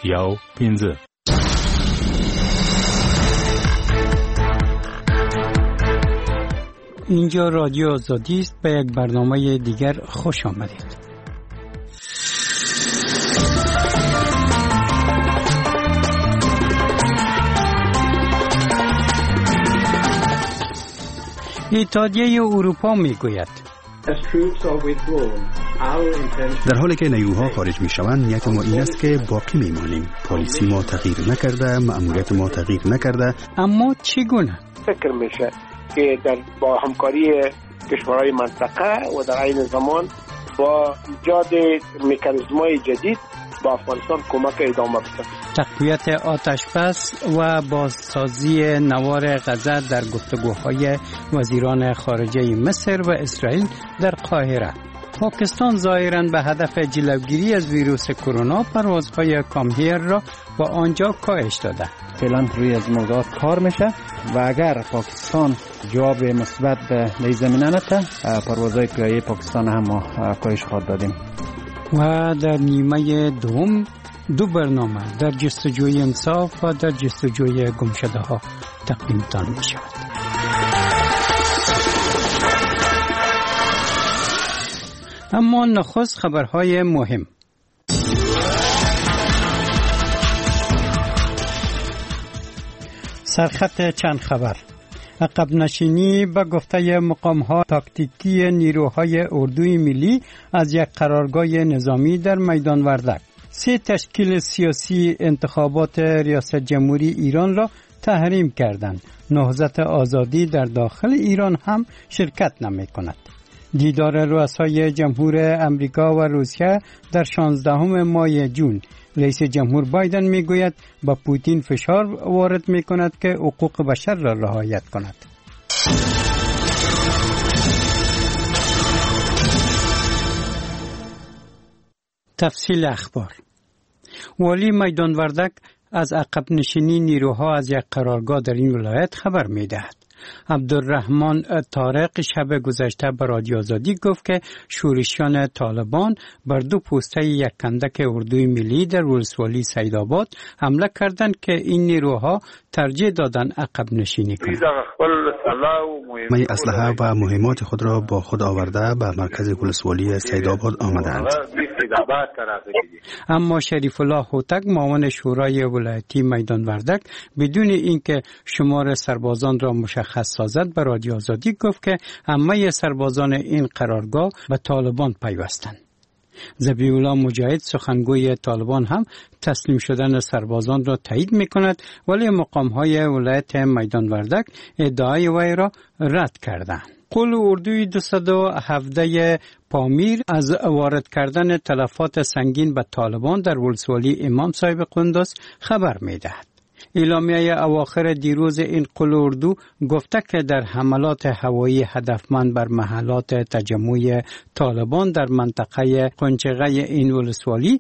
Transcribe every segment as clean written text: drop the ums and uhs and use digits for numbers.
اینجا رادیو آزادی است. به یک برنامه دیگر خوش آمدید. اتحادیه اروپا میگوید در حالی که نیروها خارج می شوند نیت ما این است که باقی می مانیم. پالیسی ما تغییر نکرده، مأموریت ما تغییر نکرده. اما چگونه؟ فکر میشه که با همکاری کشورهای منطقه و در عین زمان با ایجاد مکانیزم‌های جدید با افغانستان کمک ادامه بده. تقویت آتشبس و بازسازی نوار غزه در گفتگوهای وزیران خارجه مصر و اسرائیل در قاهره. پاکستان ظاهراً به هدف جلوگیری از ویروس کرونا پروازهای کامهیر را با آنجا کاهش داده. فعلا روی از موضوعات کار میشه و اگر پاکستان جواب مثبت در زمینه نده پروازهای پیایی پاکستان هم کاهش خواهد دادیم. و در نیمه دوم دو برنامه در جستجوی انصاف و در جستجوی گمشده ها تقدیمتان می شود. اما نخست خبرهای مهم. سرخط چند خبر. عقب نشینی به گفته مقام‌ها تاکتیکی نیروهای اردوی ملی از یک قرارگاه نظامی در میدان وردک. 3 تشکیل سیاسی انتخابات ریاست جمهوری ایران را تحریم کردند. نهضت آزادی در داخل ایران هم شرکت نمی‌کند. دیدار رؤسای جمهور امریکا و روسیه در 16 ماه جون. رئیس جمهور بایدن میگوید با پوتین فشار وارد میکند که حقوق بشر را رعایت کند. تفصیل اخبار. والی میدان وردک از عقب نشینی نیروها از یک قرارگاه در این ولایت خبر میدهد. عبدالرحمن طارق شب گذشته به رادیو آزادی گفت که شورشیان طالبان بر 2 پوسته یک کندک اردوی ملی در ولسوالی سیدآباد حمله کردند که این نیروها ترجیح دادن عقب نشینی کنند. می اسلحه و مهمات خود را با خود آورده به مرکز ولسوالی سیدآباد آمدند. اما شریف الله هوتک معاون شورای ولایتی میدان وردک بدون اینکه شمار سربازان را مشخص سازد به رادیو آزادی گفت که همه سربازان این قرارگاه به طالبان پیوستند. ذبیح الله مجاهد سخنگوی طالبان هم تسلیم شدن سربازان را تایید می‌کند ولی مقام‌های ولایت میدان وردک ادعای وی را رد کردند. قول اردوی 217 پامیر از وارد کردن تلفات سنگین به طالبان در ولسوالی امام صاحب قندوز خبر می‌دهد. اعلامیه اواخر دیروز این قول اردو گفته که در حملات هوایی هدفمند بر محلات تجمع طالبان در منطقه قنچقه این ولسوالی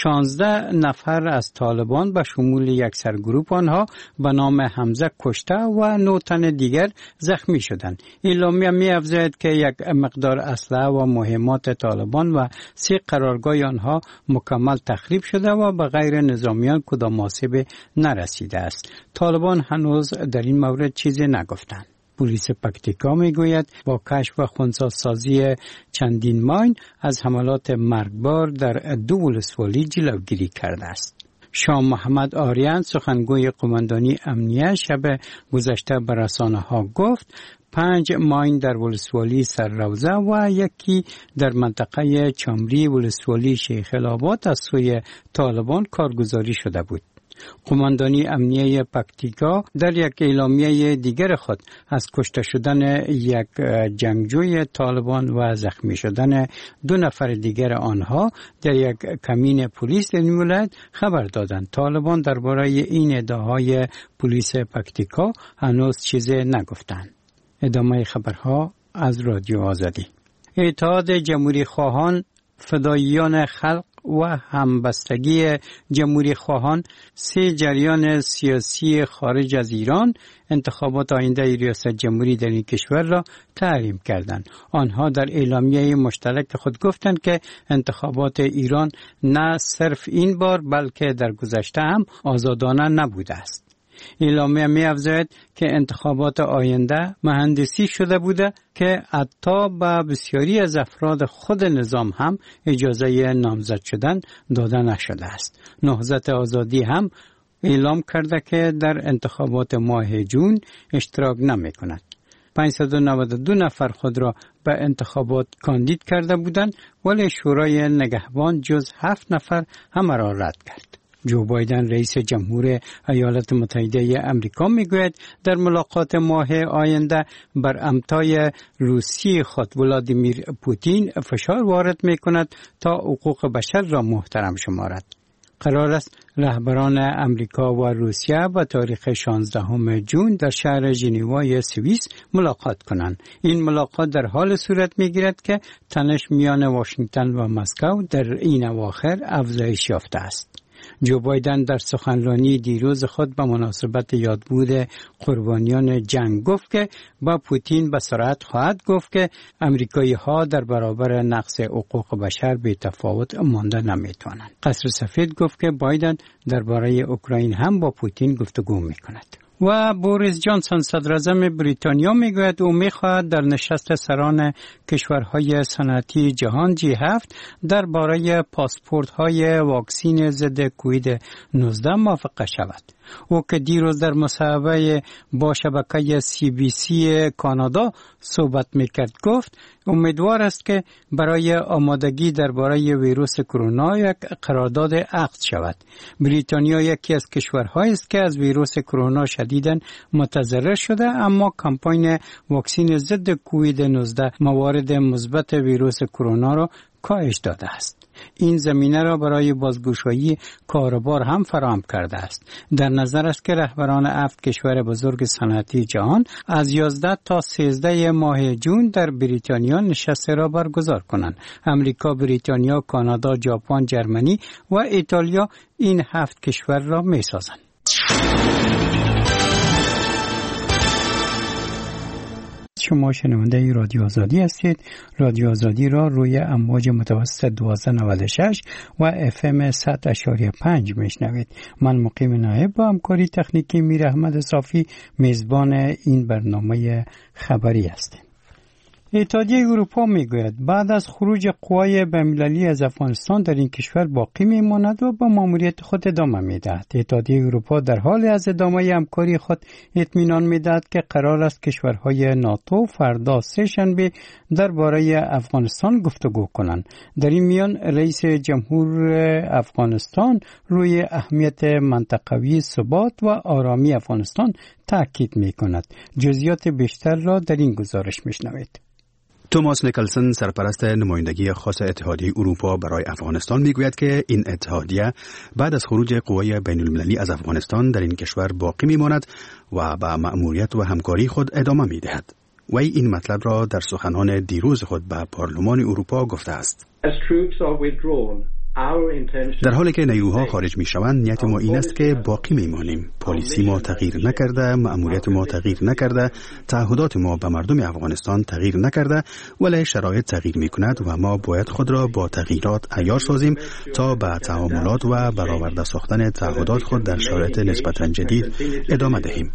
16 نفر از طالبان به شمول یک سرگروه آنها به نام حمزه کشته و 9 تن دیگر زخمی شدند. اعلامیه می‌افزاید که یک مقدار اسلحه و مهمات طالبان و 3 قرارگاه آنها مکمل تخریب شده و به غیر نظامیان کدام آسیب نرسیده است. طالبان هنوز در این مورد چیزی نگفتند. پلیس پکتیکا میگوید با کشف و خنثی‌سازی چندین ماین از حملات مرگبار در 2 ولسوالی جلوگیری کرده است. شاه محمد آریان سخنگوی قماندانی امنیه شب گذشته به رسانه‌ها گفت 5 ماین در ولسوالی سرروزه و 1 در منطقه چامری ولسوالی شیخ الآباد از سوی طالبان کارگزاری شده بود. قماندانی امنیه پکتیکا در یک اعلامیه دیگر خود از کشته شدن یک جنگجوی طالبان و زخمی شدن 2 نفر دیگر آنها در یک کمین پلیس در این ولایت خبر دادند. طالبان درباره این ادعاهای پلیس پکتیکا هنوز چیزی نگفتند. ادامه خبرها از رادیو آزادی. اتحاد جمهوری خواهان فداییان خلق و همبستگی جمهوری خواهان 3 جریان سیاسی خارج از ایران انتخابات آینده ریاست جمهوری در این کشور را تحریم کردند. آنها در اعلامیه مشترک خود گفتند که انتخابات ایران نه صرف این بار بلکه در گذشته هم آزادانه نبوده است. اعلامیه می‌افزاید که انتخابات آینده مهندسی شده بوده که حتی به بسیاری از افراد خود نظام هم اجازه نامزد شدن داده نشده است. نهضت آزادی هم اعلام کرده که در انتخابات ماه جون اشتراک نمی کند. 592 نفر خود را به انتخابات کاندید کرده بودند ولی شورای نگهبان جز 7 نفر همه را رد کرد. جو بایدن رئیس جمهور ایالات متحده آمریکا میگوید در ملاقات ماه آینده بر امتای روسی خود ولادیمیر پوتین فشار وارد میکند تا حقوق بشر را محترم شمارد. قرار است رهبران امریکا و روسیه به تاریخ 16 جون در شهر ژنو سوئیس ملاقات کنند. این ملاقات در حال صورت میگیرد که تنش میان واشنگتن و مسکو در این اواخر افزایش یافته است. جو بایدن در سخنرانی دیروز خود به مناسبت یادبود قربانیان جنگ گفت که با پوتین به سرعت خواهد گفت که امریکایی ها در برابر نقض حقوق بشر بی تفاوت مانده نمیتوانند. قصر سفید گفت که بایدن درباره اوکراین هم با پوتین گفتگو میکند. و بوریس جانسون صدر اعظم بریتانیا میگوید او میخواهد در نشست سران کشورهای صنعتی جهان G7 درباره پاسپورت های واکسن ضد کووید 19 موافقه شود. او که دیروز در مصاحبه با شبکه CBC کانادا صحبت میکرد گفت امیدوار است که برای آمادگی درباره ویروس کرونا یک قرارداد عقد شود. بریتانیا یکی از کشورهایی است که از ویروس کرونا شدیداً متضرر شده اما کمپاین واکسن ضد کووید 19 موارد مثبت ویروس کرونا را کاهش داده است. این زمینه را برای بازگشایی کاروبار هم فراهم کرده است. در نظر است که رهبران 7 کشور بزرگ صنعتی جهان از 11 تا 13 ماه جون در بریتانیا نشست را برگزار کنند. امریکا، بریتانیا، کانادا، ژاپن، جرمنی و ایتالیا این 7 کشور را می‌سازند. شما شنونده رادیو آزادی هستید. رادیو آزادی را روی امواج متوسط 1296 و FM 100.5 میشنوید. من مقیم نایب با همکاری تکنیکی میر احمد صافی میزبان این برنامه خبری هستیم. اتحادیه اروپا میگوید بعد از خروج قوای بین‌المللی از افغانستان در این کشور باقی میماند و به ماموریت خود ادامه میدهد. اتحادیه اروپا در حال از ادامه همکاری خود اطمینان میدهد که قرار است کشورهای ناتو فردا سه‌شنبه درباره افغانستان گفتگو کنند. در این میان رئیس جمهور افغانستان روی اهمیت منطقوی ثبات و آرامی افغانستان تاکید میکند. جزئیات بیشتر را در این گزارش میشنوید. توماس نیکلسن سرپرست نمایندگی خاص اتحادیه اروپا برای افغانستان میگوید که این اتحادیه بعد از خروج قوای بین‌المللی از افغانستان در این کشور باقی میماند و به مأموریت و همکاری خود ادامه میدهد. وی این مطلب را در سخنان دیروز خود به پارلمان اروپا گفته است. در حالی که نیروها خارج می شوند نیت ما این است که باقی می مانیم. پالیسی ما تغییر نکرده، مأموریت ما تغییر نکرده، تعهدات ما به مردم افغانستان تغییر نکرده، ولی شرایط تغییر می کند و ما باید خود را با تغییرات عیار سازیم تا به تعاملات و برآورده ساختن تعهدات خود در شرایط نسبتاً جدید ادامه دهیم.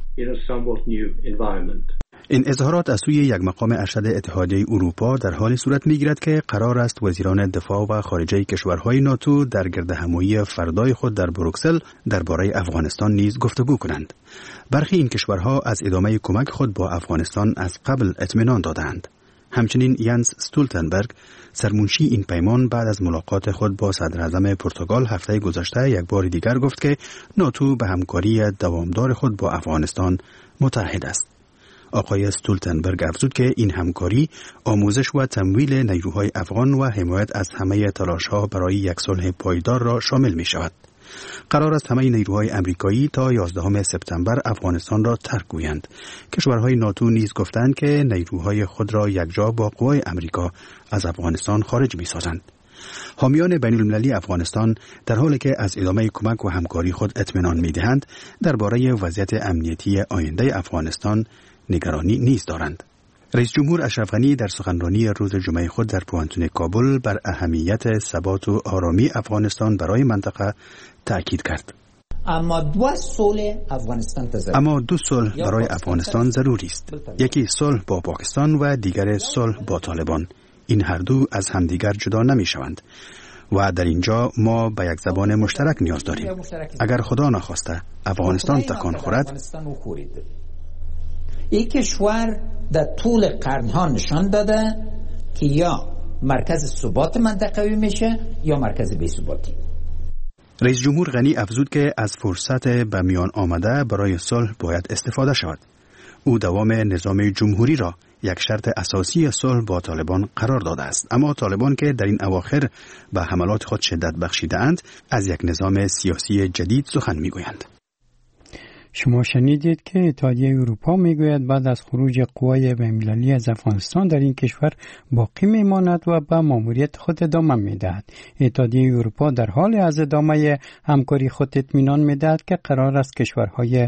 این اظهارات از سوی یک مقام ارشد اتحادیه اروپا در حالی صورت میگیرد که قرار است وزیران دفاع و خارجه کشورهای ناتو در گردهمایی فردای خود در بروکسل درباره افغانستان نیز گفتگو کنند. برخی این کشورها از ادامه کمک خود با افغانستان از قبل اطمینان دادند. همچنین یانس استولتنبرگ سرمنشی این پیمان بعد از ملاقات خود با صدر اعظم پرتغال هفته گذشته یک بار دیگر گفت که ناتو به همکاری دوامدار خود با افغانستان متحد است. آقای استولتنبرگ افزود که این همکاری آموزش و تمویل نیروهای افغان و حمایت از همه تلاش‌ها برای یک صلح پایدار را شامل می شود. قرار است همه نیروهای امریکایی تا 11 سپتامبر افغانستان را ترک گویند. کشورهای ناتو نیز گفتند که نیروهای خود را یکجا با قوای امریکا از افغانستان خارج می سازند. حامیان بین المللی افغانستان در حالی که از ادامه کمک و همکاری خود اطمینان می‌دهند، درباره وضعیت امنیتی آینده افغانستان نگرانی نیز دارند. رئیس جمهور اشرف غنی در سخنرانی روز جمعه خود در پوانتون کابل بر اهمیت ثبات و آرامی افغانستان برای منطقه تأکید کرد. اما دو صلح برای افغانستان ضروری است. یکی صلح با پاکستان و دیگر صلح با طالبان. این هر دو از همدیگر جدا نمی شوند و در اینجا ما به یک زبان مشترک نیاز داریم. اگر خدا نخواسته افغانستان تکان خورد، این کشور در طول قرنها نشان داده که یا مرکز ثبات منطقوی میشه یا مرکز بی‌ثباتی. رئیس جمهور غنی افزود که از فرصت به میان آمده برای صلح باید استفاده شود. او دوام نظام جمهوری را یک شرط اساسی صلح با طالبان قرار داده است، اما طالبان که در این اواخر به حملات خود شدت بخشیده‌اند از یک نظام سیاسی جدید سخن میگویند. شما شنیدید که اتحادیه اروپا میگوید بعد از خروج قوای بین‌المللی از افغانستان در این کشور باقی میماند و به ماموریت خود ادامه میدهد. اتحادیه اروپا در حال از ادامه همکاری خود اطمینان میدهد که قرار است کشورهای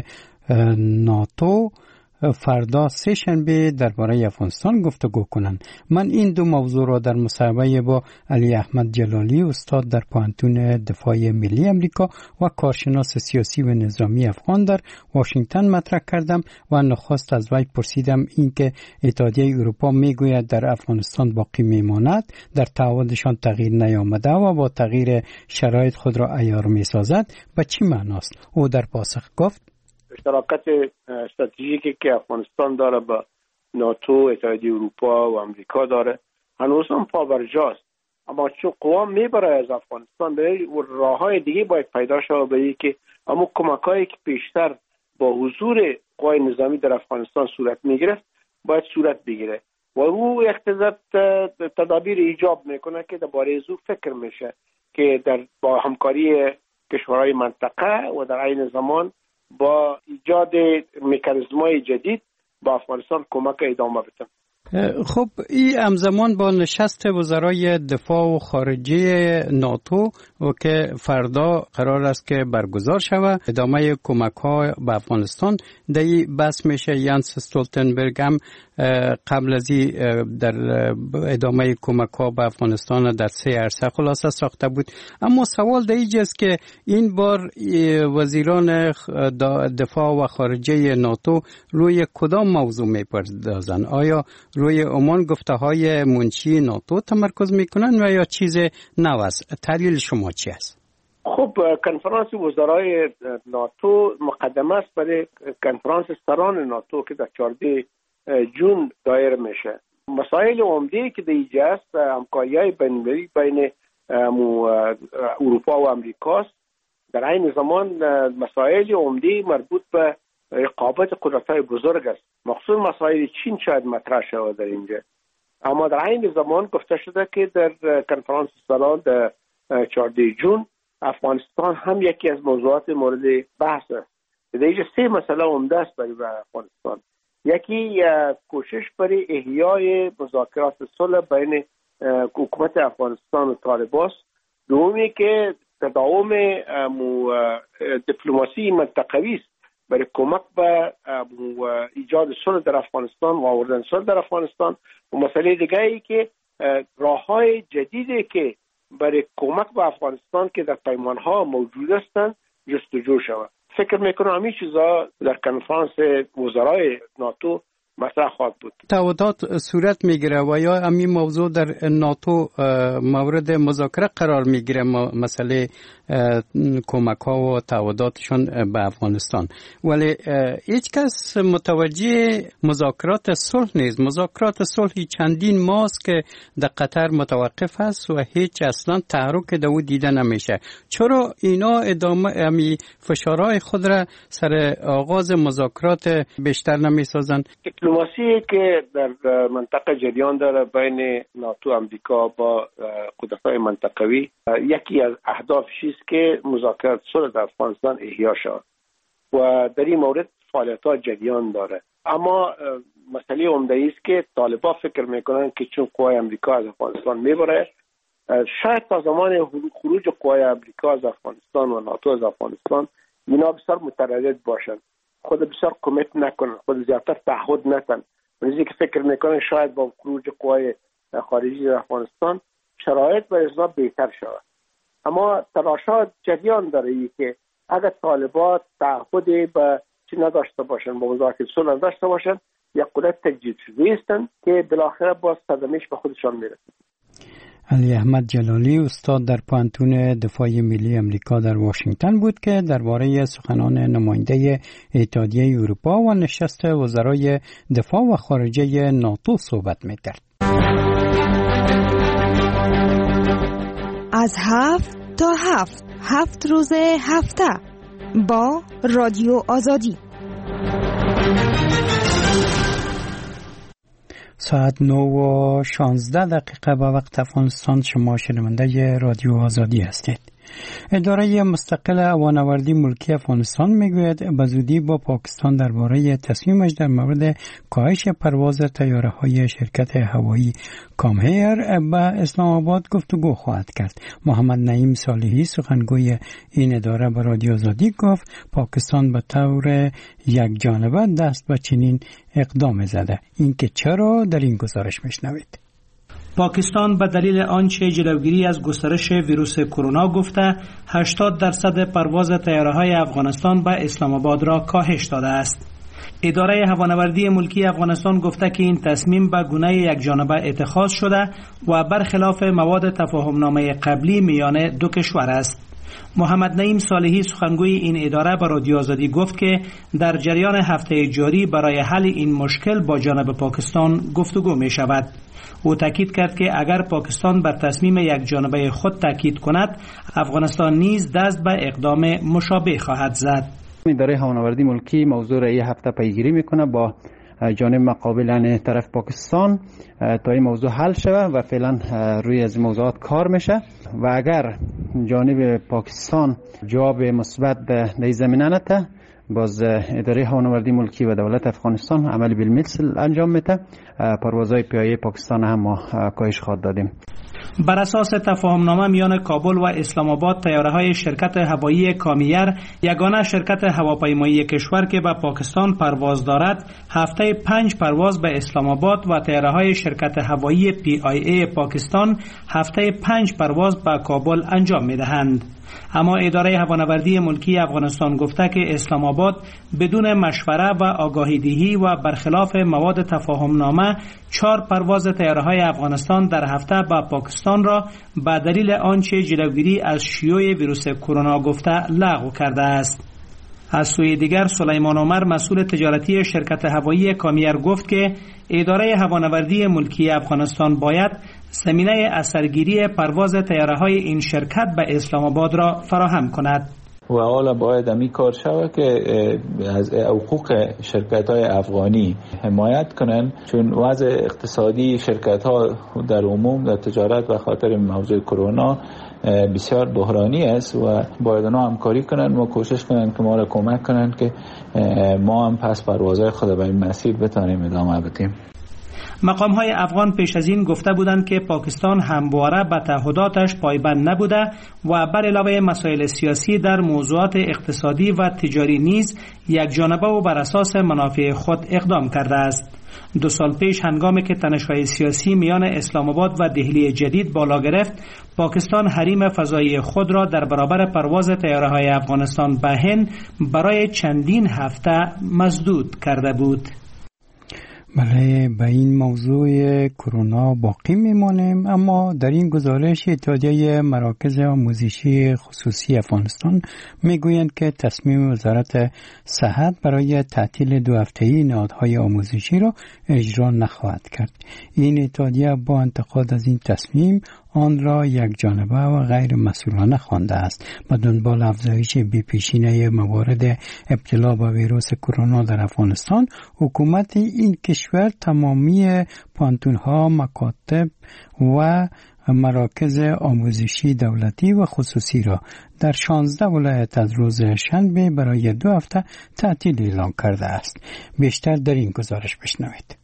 ناتو فردا سه شنبه درباره افغانستان گفتگو کنند. من این دو موضوع را در مصاحبه با علی احمد جلالی استاد در پوانتون دفاع ملی امریکا و کارشناس سیاسی و نظامی افغان در واشنگتن مطرح کردم و نخست از وی پرسیدم اینکه اتحادیه اروپا میگوید در افغانستان باقی میماند، در تعهدشان تغییر نیامده و با تغییر شرایط خود را عیار میسازد، به چی معناست؟ او در پاسخ گفت اشتراکات استراتژیکی که افغانستان داره با ناتو، اتحادیه اروپا و امریکا داره هنوز هم پابرجاست، اما چون قوا میبره از افغانستان به راههای دیگه باید پیدا شود به که اما کمکایی که پیشتر با حضور قوای نظامی در افغانستان صورت میگرفت باید صورت بگیره و او اقتضا تدابیر ایجاب میکنه که درباره زو فکر میشه که با همکاری کشورهای منطقه و در عین زمان با ایجاد مکانیزم‌های جدید با افغانستان کمک ادامه بده. خب این همزمان با نشست وزرای دفاع و خارجه ناتو و که فردا قرار است که برگزار شود، ادامه کمک‌ها به افغانستان دی بس میشه. یانس استولتنبرگ هم قبل از در ادامه کمک‌ها به افغانستان در 3 عرصه خلاصه ساخته بود. اما سوال در اینجاست که این بار وزیران دفاع و خارجه ناتو روی کدام موضوع میپردازند؟ آیا روی عمان گفته‌های منشی ناتو تمرکز میکنن و یا چیز نو است؟ تحلیل شما چی است؟ خب کنفرانس وزرای ناتو مقدمه است برای کنفرانس سران ناتو که در 14 جون دایر میشه. مسائل عمده که در اینجا است همکاری‌های بین‌المللی بین اروپا و امریکا است. در این زمان مسائل عمده مربوط به رقابت قدرت‌های بزرگ است. مخصوص مسائل چین شاید مطرح شود در اینجا. اما در این زمان گفته شده که در کنفرانس سران در 14 جون افغانستان هم یکی از موضوعات مورد بحث است. در اینجا 3 مسئله عمده است برای افغانستان. یکی کوشش برای احیای مذاکرات صلح بین حکومت افغانستان و طالبان. دومی که تداوم دیپلماسی منطقوی است برای کمک به ایجاد صلح در افغانستان و آوردن صلح در افغانستان. و مسئله دیگه ای که راه‌های جدیدی که برای کمک به افغانستان که در پیمان‌ها موجود هستند جستجو شود. فکر میکنم همین چیزا در کنفرانس وزرای ناتو مطرح خواهد بود. تعهدات صورت میگیره و یا همین موضوع در ناتو مورد مذاکره قرار میگیره، مسئله کمک ها و تعهداتشون به افغانستان، ولی هیچ کس متوجه مذاکرات صلح نیست. مذاکرات صلحی چندین ماست که در قطر متوقف است و هیچ اصلا تحرک دو دیده نمیشه. چرا اینا ادامه فشارهای خود را سر آغاز مذاکرات بیشتر نمیسازن؟ دیپلماسی که در منطقه جریان داره بین ناتو و امریکا با قدرت‌های منطقوی، یکی از اهدافش است که مذاکرات صلح در افغانستان احیا شود و در این مورد فعالیت‌ها جریان داره. اما مسئله عمده است که طالبان فکر میکنن که چون قوای امریکا از افغانستان میبره شاید تا زمان خروج قوای امریکا از افغانستان و ناتو از افغانستان اینا بسیار متردد باشن، خود بسیار کمیت نکنن، خود زیادتر تعهد نکنن. منیزی که فکر میکنن شاید با خروج قوای خارجی از افغانستان شرایط برای اصلاح بهتر شود. اما تلاشات جریان داره ای که اگر طالبان تعهدی به چی نداشته باشن، با مذاکره صلح نداشته باشن، یک قدرت تجدید شده هستند که بالاخره باز صدمه‌اش به خودشان میرسه. علی احمد جلالی استاد در پوهنتون دفاع ملی امریکا در واشنگتن بود که درباره سخنان نماینده اتحادیه اروپا و نشست وزرای دفاع و خارجه ناتو صحبت میکرد. از 7 تا 7 روز هفته با رادیو آزادی. ساعت 9:16 به وقت افغانستان. شما شنونده رادیو آزادی هستید. اداره مستقل هوانوردی ملکی افغانستان میگوید به زودی با پاکستان درباره تصمیمش در مورد کاهش پرواز طیاره‌های شرکت هوایی کامهیر به اسلام آباد گفتگو خواهد کرد. محمد نعیم صالحی سخنگوی این اداره به رادیو آزادی گفت پاکستان به طور یکجانبه دست به چنین اقدام زده. اینکه چرا در این گزارش میشنوید. پاکستان به دلیل آنچه جلوگیری از گسترش ویروس کرونا گفته 80% پرواز طیاره‌های افغانستان به اسلام آباد را کاهش داده است. اداره هوانوردی ملکی افغانستان گفته که این تصمیم به گونه یکجانبه اتخاذ شده و برخلاف مواد تفاهمنامه قبلی میان دو کشور است. محمد نعیم صالحی سخنگوی این اداره به رادیو آزادی گفت که در جریان هفته جاری برای حل این مشکل با جانب پاکستان گفتگو می شود. او تاکید کرد که اگر پاکستان بر تصمیم یکجانبه خود تاکید کند، افغانستان نیز دست به اقدام مشابه خواهد زد. اداره هوانوردی ملکی موضوع را یه هفته پیگیری میکنه با جانب مقابلان طرف پاکستان تا این موضوع حل شود و فعلا روی از موضوعات کار میشه و اگر جانب پاکستان جواب مثبت در زمینه نده، باز اداره هوانوردی ملکی و دولت افغانستان عمل بالمثل انجام میده. پروازهای پیایی پاکستان هم ما کاهش خواهد دادیم. بر اساس تفاهمنامه میان کابل و اسلام آباد، طیاره‌های شرکت هوایی کامیر، یگانه شرکت هواپیمایی کشور که به پاکستان پرواز دارد، هفته 5 پرواز به اسلام آباد و طیاره‌های شرکت هوایی PIA پاکستان هفته 5 پرواز به کابل انجام میدهند. اما اداره هوانوردی ملکی افغانستان گفته که اسلام آباد بدون مشوره و آگاهی دهی و برخلاف مواد تفاهمنامه 4 پرواز طیاره‌های افغانستان در هفته به پاکستان را به دلیل آنچه جلوگیری از شیوع ویروس کرونا گفته لغو کرده است. از سوی دیگر سلیمان عمر مسئول تجارتی شرکت هوایی کامیر گفت که اداره هوانوردی ملکی افغانستان باید زمینه اثرگیری پرواز طیاره‌های این شرکت به اسلام آباد را فراهم کند. و حالا باید همی کار شود که از حقوق شرکت‌های افغانی حمایت کنند، چون وضع اقتصادی شرکت‌ها در عموم در تجارت و خاطر موضوع کرونا بسیار بحرانی است و باید اونا همکاری کنند و کوشش کنند که ما را کمک کنند که ما هم پس پروازهای خود به این مسیر بتانیم ادامه بدیم. مقام‌های افغان پیش از این گفته بودند که پاکستان همواره به تعهداتش پایبند نبوده و بر علاوه مسائل سیاسی در موضوعات اقتصادی و تجاری نیز یکجانبه و بر اساس منافع خود اقدام کرده است. 2 سال پیش هنگامی که تنش‌های سیاسی میان اسلام آباد و دهلی جدید بالا گرفت، پاکستان حریم فضایی خود را در برابر پرواز طیاره‌های افغانستان به هند برای چندین هفته مسدود کرده بود. بله، به این موضوع کرونا باقی میمانیم، اما در این گزارش اتحادیه مراکز آموزشی خصوصی افغانستان میگویند که تصمیم وزارت صحت برای تعطیل 2 هفته‌ای نهادهای آموزشی را اجرا نخواهد کرد. این اتحادیه با انتقاد از این تصمیم آن را یکجانبه و غیر مسئولانه خوانده است. به دنبال افزایش بی‌پیشینه موارد ابتلا به ویروس کرونا در افغانستان، حکومت این کشور تمامی پانتون‌ها، مکاتب و مراکز آموزشی دولتی و خصوصی را در 16 ولایت از روز شنبه برای 2 هفته تعطیل اعلام کرده است. بیشتر در این گزارش بشنوید.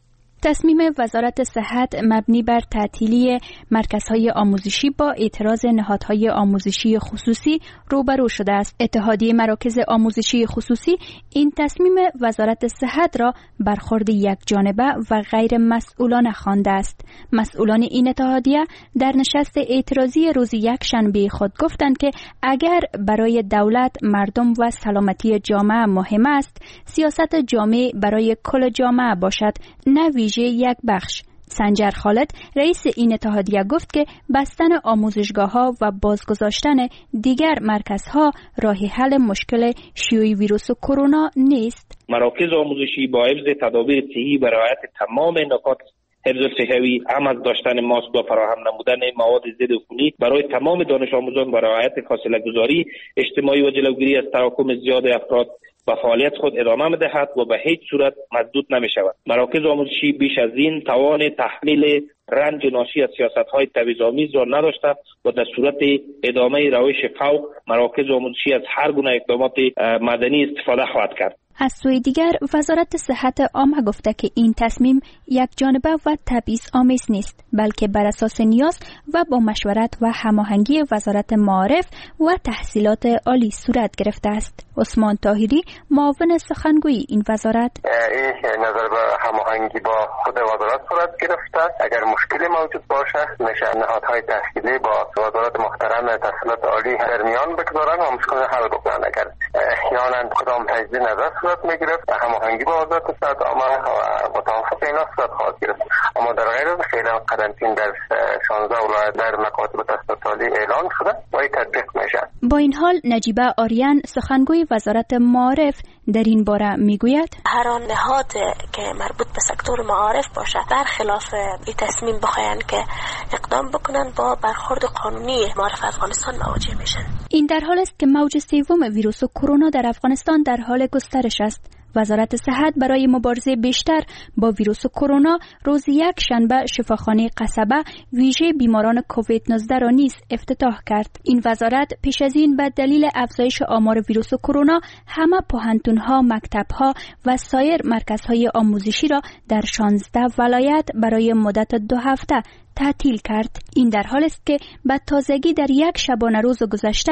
تصمیم وزارت صحت مبنی بر تعطیلی مرکزهای آموزشی با اعتراض نهادهای آموزشی خصوصی روبرو شده است. اتحادیه مراکز آموزشی خصوصی این تصمیم وزارت صحت را برخورد یکجانبه و غیر مسئولانه خوانده است. مسئولان این اتحادیه در نشست اعتراضی روز یکشنبه خود گفتند که اگر برای دولت مردم و سلامتی جامعه مهم است، سیاست جامع برای کل جامعه باشد، نه ویژه یک بخش. سنجر خالد رئیس این اتحادیه گفت که بستن آموزشگاه‌ها و بازگذاشتن دیگر مرکزها راه حل مشکل شیوع ویروس کرونا نیست. مراکز آموزشی با حفظ تدابیر صحی و رعایت تمام نکات حفظ صحوی، هم از داشتن ماسک و فراهم نمودن مواد ضد عفونی برای تمام دانش آموزان و رعایت فاصله گذاری اجتماعی و جلوگیری از تراکم زیاد افراد و فعالیت خود ادامه می‌دهد و به هیچ صورت محدود نمی‌شود. مراکز آموزشی بیش از این توان تحمل رنج ناشی از سیاست‌های تبعیض‌آمیز را نداشته و در صورت ادامه روش فوق مراکز آموزشی از هر گونه اقدامات مدنی استفاده خواهد کرد. از سوی دیگر وزارت صحت عامه گفته که این تصمیم یک جانبه و تبعیض‌آمیز نیست، بلکه بر اساس نیاز و با مشورت و هماهنگی وزارت معارف و تحصیلات عالی صورت گرفته است. عثمان طاهری معاون سخنگوی این وزارت: این نظر به هماهنگی با خود وزارت صورت گرفته. اگر مشکلی موجود باشه میشه نهادهای تحصیلی با وزارت محترم تحصیلات عالی در میان بگذارن و مشکل حل بکنن. اگر احیانا کدام تجدید نظر صورت میگرفت هماهنگی با وزارت صحت عامه و توافق اینا صورت خواهد گرفت. اما در غیر از فعلا قرنطینه در 16 ولایت در مکاتب تحصیلات عالی اعلان شده و این تطبیق میشه. با این حال نجیبه آریان سخنگوی وزارت معارف در این باره میگوید: هر آن نهاد که مربوط به سکتور معارف باشه برخلاف این تصمیم بخواین که اقدام بکنن با برخورد قانونی معارف افغانستان مواجه میشن. این در حال است که موج سوم ویروس کرونا در افغانستان در حال گسترش است. وزارت صحت برای مبارزه بیشتر با ویروس کرونا روز یک شنبه شفاخانه قصبه ویژه بیماران کووید 19 را نیز افتتاح کرد. این وزارت پیش از این به دلیل افزایش آمار ویروس کرونا همه پوهنتون‌ها، مکتب‌ها و سایر مرکزهای آموزشی را در 16 ولایت برای مدت 2 هفته تعطیل کرد. این در حال است که به تازگی در یک شبانه روز گذشته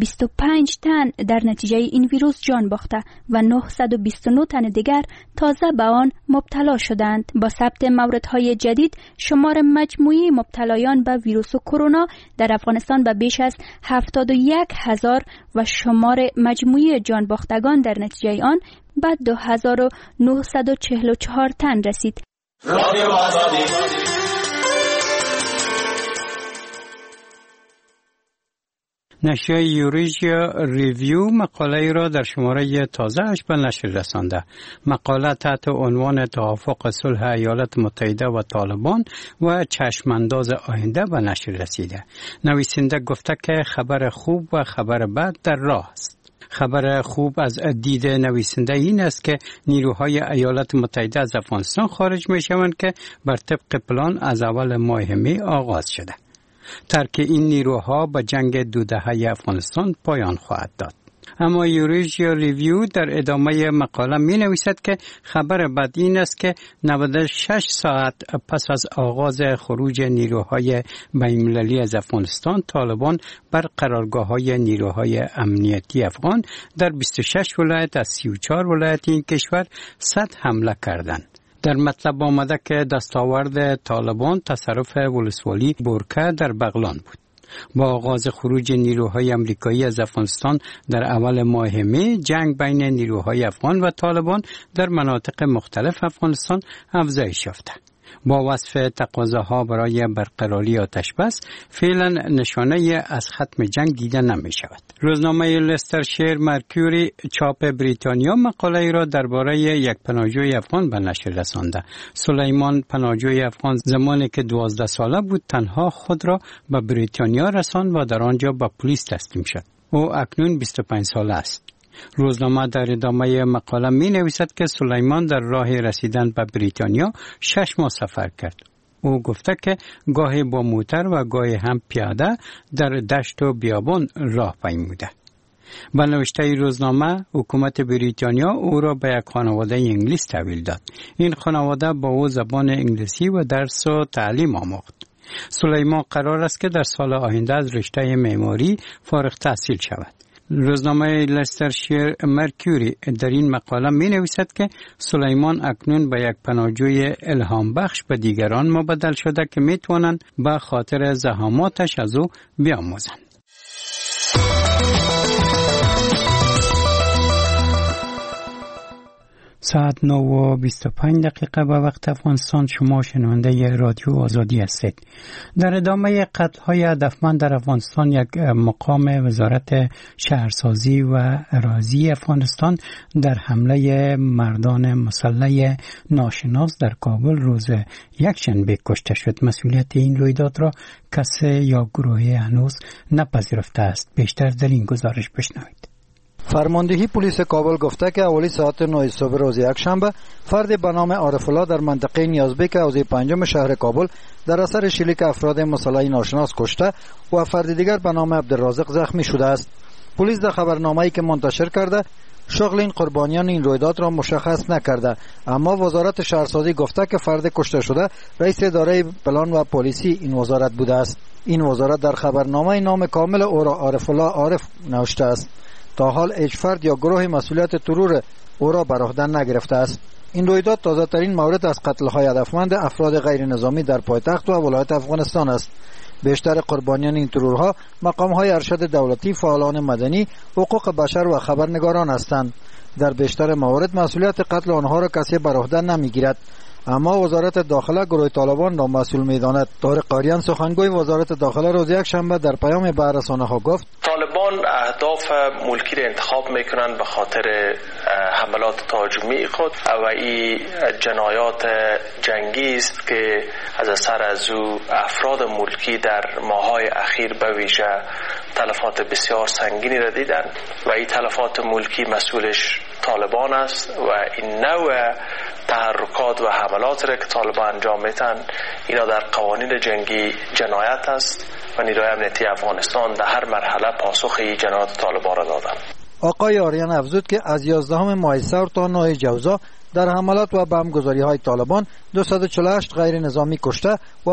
25 تن در نتیجه این ویروس جان باخته و 929 تن دیگر تازه به آن مبتلا شدند. با ثبت موردهای جدید شمار مجموعی مبتلایان به ویروس کرونا در افغانستان به بیش از 71,000 و شمار مجموعی جان باختگان در نتیجه آن به 2944 تن رسید. نشریه یوریژیا ریویو مقاله را در شماره تازه‌اش به نشر رسانده. مقاله تحت عنوان توافق صلح ایالات متحده و طالبان و چشمانداز آینده به نشر رسیده. نویسنده گفته که خبر خوب و خبر بد در راه است. خبر خوب از دید نویسنده این است که نیروهای ایالات متحده از افغانستان خارج می شوند که بر طبق پلان از اول ماه می آغاز شده. ترک این نیروها به جنگ 2 دهه افغانستان پایان خواهد داد. اما یوریژیا ریویو در ادامه مقاله می نویسد که خبر بد این است که 96 ساعت پس از آغاز خروج نیروهای بین‌المللی از افغانستان، طالبان بر قرارگاه‌های نیروهای امنیتی افغان در 26 ولایت از 34 ولایت این کشور 100 حمله کردند. در مطلب آمده که دستاورد طالبان تصرف ولسوالی بورکه در بغلان بود. با آغاز خروج نیروهای امریکایی از افغانستان در اول ماه می، جنگ بین نیروهای افغان و طالبان در مناطق مختلف افغانستان افزایش یافته. با وصف تقاضاها برای برقراری آتش بس فعلا نشانه از ختم جنگ دیده نمی شود. روزنامه لسترشایر مرکوری چاپ بریتانیا مقاله را درباره یک پناهجوی افغان به نشر رسانده. سلیمان پناهجوی افغان زمانی که 12 ساله بود تنها خود را به بریتانیا رساند و در آنجا به پلیس تسلیم شد. او اکنون 25 ساله است. روزنامه در ادامه مقاله می نویسد که سلیمان در راه رسیدن به بریتانیا 6 ماه سفر کرد. او گفته که گاهی با موتر و گاهی هم پیاده در دشت و بیابان راه پیموده. با نوشته روزنامه حکومت بریتانیا او را به یک خانواده انگلیس تحویل داد. این خانواده با او زبان انگلیسی و درس و تعلیم آموخت. سلیمان قرار است که در سال آینده از رشته معماری فارغ التحصیل شود. روزنامه لسترشایر مرکوری در این مقاله می نویسد که سلیمان اکنون به یک پناهجوی الهام بخش به دیگران مبدل شده که می توانند به خاطر زحماتش از او بیاموزند. ساعت 9:25 به وقت افغانستان. شما شنونده رادیو آزادی هستید. در ادامه قتل‌های هدفمند در افغانستان، یک مقام وزارت شهرسازی و اراضی افغانستان در حمله مردان مسلح ناشناس در کابل روز یکشنبه کشته شد. مسئولیت این رویداد را کسی یا گروهی هنوز نپذیرفته است. بیشتر در این گزارش بشنوید. فرماندهی پلیس کابل گفته که اولی ساعت 9 صبح روز یکشنبه فرد به نام عارف الله در منطقه نیازبیک حوزه پنجم شهر کابل در اثر شلیک افراد مسلح ناشناس کشته و فرد دیگر به نام عبدالرازق زخمی شده است. پلیس در خبرنامه‌ای که منتشر کرده شغل این قربانیان این رویداد را مشخص نکرده، اما وزارت شهرسازی گفته که فرد کشته شده رئیس اداره پلان و پلیسی این وزارت بوده است. این وزارت در خبرنامه نام کامل او را عارف الله عارف نوشته است. تا حال هیچ فرد یا گروه مسئولیت ترور او را بر عهده نگرفته است. این رویداد تازه ترین مورد از قتل‌های هدفمند افراد غیر نظامی در پایتخت و ولایت افغانستان است. بیشتر قربانیان این ترورها مقام‌های ارشد دولتی، فعالان مدنی، حقوق بشر و خبرنگاران هستند. در بیشتر موارد مسئولیت قتل آنها را کسی بر عهده نمیگیرد، اما وزارت داخله گروه طالبان را مسئول می‌داند. طارق قاریان سخنگوی وزارت داخله روز یکشنبه در پیام به رسانه‌ها گفت طالبان اهداف ملکی را انتخاب میکنند به خاطر حملات تهاجمی خود و این جنایات جنگی است که از اثر از او افراد ملکی در ماه‌های اخیر به ویژه تلفات بسیار سنگینی را دیدند و این تلفات ملکی مسئولش طالبان است و این نوع تحرکات و حملات را که طالبان انجام میتن اینا در قوانین جنگی جنایت است و نیروی امنیتی افغانستان در هر مرحله پاسخ این جنایات طالبان را دادند. آقای آریان افزود که از 11 ماه سور تا 9 جوزا در حملات و بمبگذاری‌های طالبان 248 غیر نظامی کشته و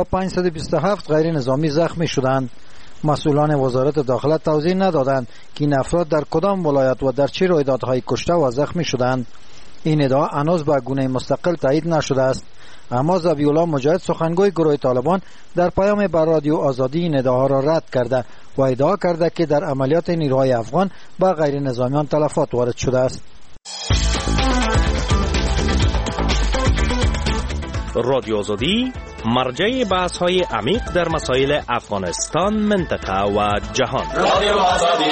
527 غیر نظامی زخمی شدند. مسئولان وزارت داخله توضیح ندادند که این افراد در کدام ولایت و در چه رویدادهای کشته و زخمی شدند. این ادعا هنوز به گونه مستقل تایید نشده است، اما ذبیح الله مجاهد سخنگوی گروه طالبان در پیام بر رادیو آزادی این ادعا را رد کرده و ادعا کرده که در عملیات نیروهای افغان به غیر نظامیان تلفات وارد شده است. رادیو آزادی مرجع بحث‌های عمیق در مسائل افغانستان، منطقه و جهان. رادیو آزادی.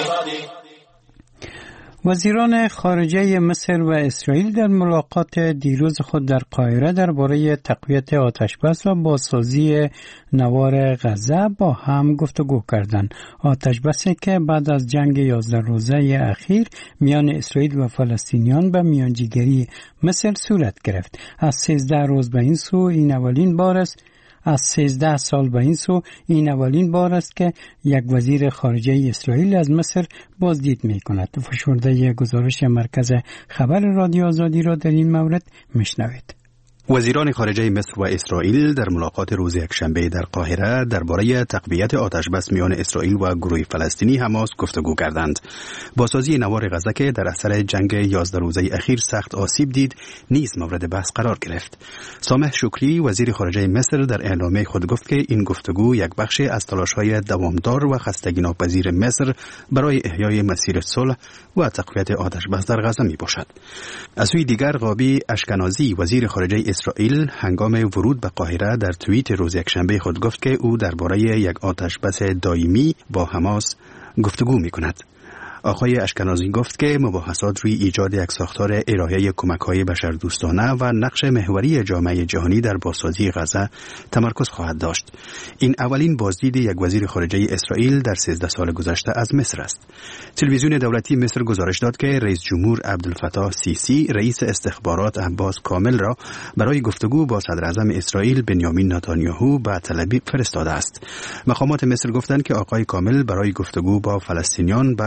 وزیران خارجه مصر و اسرائیل در ملاقات دیروز خود در قاهره درباره تقویت آتشبس و بازسازی نوار غزه با هم گفتگو کردند. آتشبسی که بعد از جنگ 11 روزه اخیر میان اسرائیل و فلسطینیان به میانجیگری مصر صورت گرفت. از 13 روز به این سو این اولین بار است از 13 سال به این سو این اولین بار است که یک وزیر خارجه اسرائیل از مصر بازدید می کند. فشرده گزارش مرکز خبر رادیو آزادی را در این مورد میشنوید. وزیران خارجه مصر و اسرائیل در ملاقات روز یکشنبه در قاهره درباره تقویت آتشبس میان اسرائیل و گروه فلسطینی حماس گفتگو کردند. بازسازی نوار غزه که در اثر جنگ 11 روزه اخیر سخت آسیب دید نیز مورد بحث قرار گرفت. سامح شکری وزیر خارجه مصر در اعلامیه خود گفت که این گفتگو یک بخش از تلاش‌های دوامدار و خستگی ناپذیر مصر برای احیای مسیر صلح و تقویت آتشبس در غزه میباشد. از سوی دیگر غابی اشکنازی وزیر خارجه اسرائیل هنگام ورود به قاهره در توییت روز یکشنبه خود گفت که او درباره یک آتشبس دائمی با حماس گفتگو می‌کند. آقای اشکنازی گفت که مباحثات روی ایجاد یک ساختار ارائه کمک‌های بشردوستانه و نقش محوری جامعه جهانی در بازسازی غزه تمرکز خواهد داشت. این اولین بازدید یک وزیر خارجه اسرائیل در 13 سال گذشته از مصر است. تلویزیون دولتی مصر گزارش داد که رئیس جمهور عبدالفتاح سیسی رئیس استخبارات عباس کامل را برای گفتگو با صدر اعظم اسرائیل بنیامین نتانیاهو به تل ابیب فرستاده است. مقامات مصر گفتند که آقای کامل برای گفتگو با فلسطینیان به رام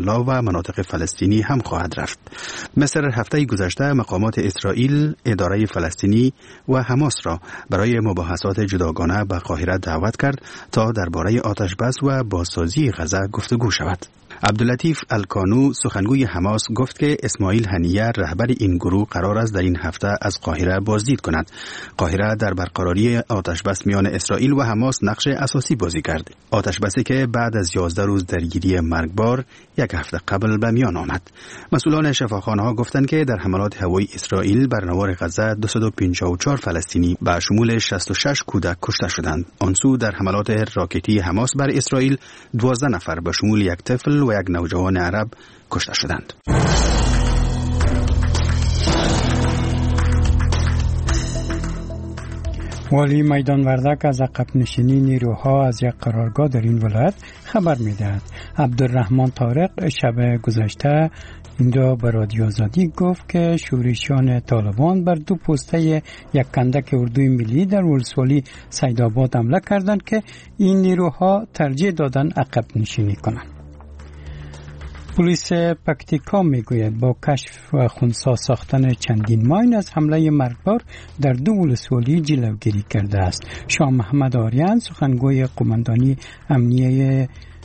الله و مناطق فلسطینی هم خواهد رفت. مصر هفته گذشته مقامات اسرائیل، اداره فلسطینی و حماس را برای مباحثات جداگانه به قاهره دعوت کرد تا درباره آتشبس و بازسازی غزه گفتگو شود. عبداللطیف الکانو سخنگوی حماس گفت که اسماعیل هنیه رهبر این گروه قرار است در این هفته از قاهره بازدید کند. قاهره در برقراری آتشبس میان اسرائیل و حماس نقش اساسی بازی کرد. آتشبسی که بعد از 11 روز درگیری مرگبار یک هفته قبل به میان آمد. مسئولان شفاخانه‌ها گفتند که در حملات هوایی اسرائیل بر نوار غزه 254 فلسطینی به شمول 66 کودک کشته شدند. آن سو در حملات راکتی حماس بر اسرائیل 12 نفر به شمول یک طفل و یک نوجوان عرب کشته شدند. والی میدان وردک از عقب نشینی نیروها از یک قرارگاه در این ولایت خبر می‌دهد. عبدالرحمن طارق شب گذشته اینجا به رادیو آزادی گفت که شورشیان طالبان بر دو پسته یک کندک اردوی ملی در ولسوالی سیدآباد حمله کردند که این نیروها ترجیح دادند عقب نشینی کنند. پلیس پکتیکا میگوید با کشف و خنثی ساختن چندین ماین از حمله مرگبار در دو ولسوالی جلوگیری کرده است. شاه محمد آریان سخنگوی قماندانی امنیه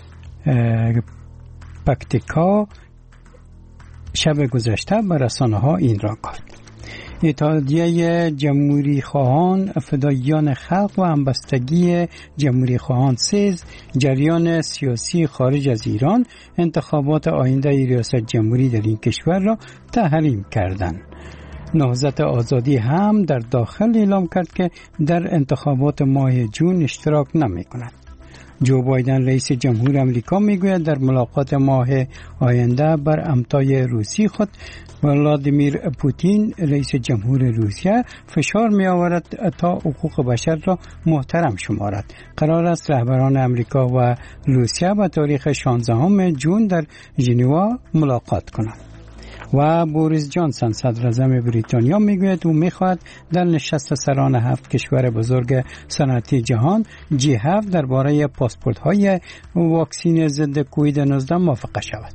پکتیکا شب گذشته به رسانه‌ها این را گفت. اتحادیه جمهوری خواهان فداییان خلق و همبستگی جمهوری خواهان سیز جریان سیاسی خارج از ایران انتخابات آینده ریاست جمهوری در این کشور را تحریم کردند. نهضت آزادی هم در داخل اعلام کرد که در انتخابات ماه جون اشتراک نمی کند. جو بایدن رئیس جمهور امریکا میگوید در ملاقات ماه آینده بر امضای روسی خود ولادیمیر پوتین رئیس جمهور روسیه فشار می آورد تا حقوق بشر را محترم شمارد. قرار است رهبران امریکا و روسیه به تاریخ 16 جون در ژنوا ملاقات کنند. و بوریس جانسون صدر اعظم بریتانیا میگوید او میخواهد در نشست سران 7 کشور بزرگ صنعتی جهان G7 درباره پاسپورت های واکسین ضد کووید 19 موافقه شود.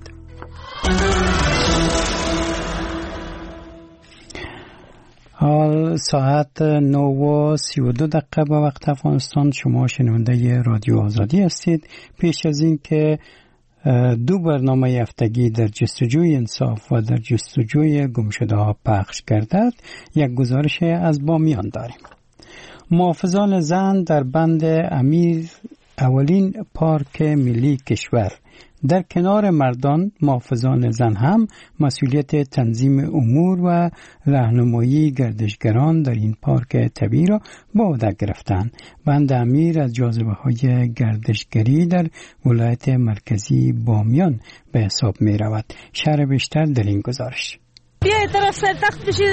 حال ساعت 9:32 به وقت افغانستان. شما شنونده رادیو آزادی هستید. پیش از این که دو برنامه هفتگی در جستجوی انصاف و در جستجوی گمشده‌ها پخش گردد، یک گزارش از بامیان داریم. محافظان زن در بند امیر اولین پارک ملی کشور در کنار مردان محافظان زن هم مسئولیت تنظیم امور و راهنمایی گردشگران در این پارک طبیعی را به عهده گرفتند. بند امیر از جاذبه‌های گردشگری در ولایت مرکزی بامیان به حساب می رود. شرح بیشتر در این گزارش. بیا طرف سر تخت بشید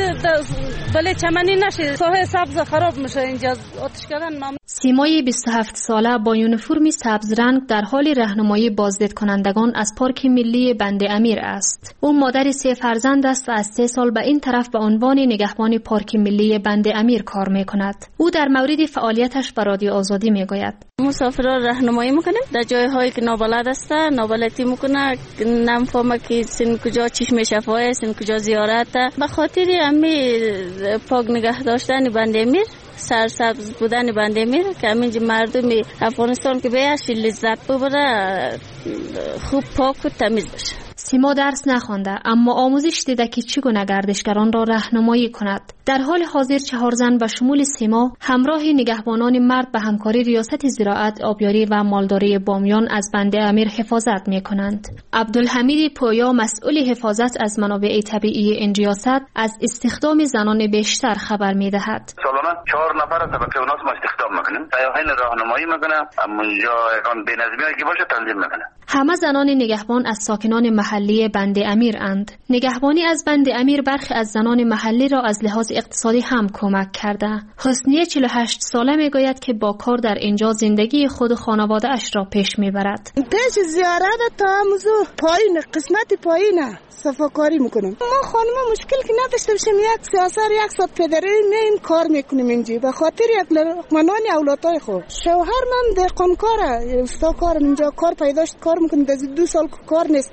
دل چمنی نشه، ساحه سبز خراب میشه. اینجا آتش کردن نام. سیمای 27 ساله با یونیفرم سبز رنگ در حال راهنمایی بازدید کنندگان از پارک ملی بند امیر است. او مادر 3 فرزند است و از 3 سال به این طرف به عنوان نگهبان پارک ملی بند امیر کار میکند. او در مورد فعالیتش به رادیو آزادی میگوید: مسافران راهنمایی میکنیم در جایهایی که نابلد است، نابلدی میکنه، نمیفهمه که سن کجا چشم شفای، سن کجا زیارت. به خاطر همین پاک نگه داشتن بند امیر، سرسبز بودن بند امیر که همینجا مردم افغانستان که بیاش لذت ببره، خوب پاک و تمیز بشه. سیما درس نخوانده اما آموزش دیده که چگونه گردشگران را راهنمایی کند. در حال حاضر 4 زن به شمول سیما همراه نگهبانان مرد به همکاری ریاست زراعت، آبیاری و مالداری بامیان از بند امیر حفاظت می کنند. عبدالحمید پویا مسئول حفاظت از منابع طبیعی این ریاست از استخدام زنان بیشتر خبر می دهد. سالانه 4 نفر طبقه اوناس ما استخدام میکنیم. سیاحین راهنمایی میکنه، اونجا اگه بی‌نظمی که باشه تنظیم میکنه. همه زنان نگهبان از ساکنان محلی بند امیر اند. نگهبانی از بند امیر برخی از زنان محلی را از لحاظ اقتصادی هم کمک کرده. حسنیه 48 ساله میگوید که با کار در اینجا زندگی خود و خانواده اش را پیش میبرد. پیش زیارت تا موضوع پایین قسمت پایینه صفاکاری میکنم. ما خانم مشکل که نداشته باشیم، یک سیاسر 100 پدری این کار میکنیم اینجا به خاطر یک لقمنان اولادای خود. شوهر من دهقان کاره، استا کار اینجا کار پیداش کار میکنه. از 2 سال کار نیست مردم.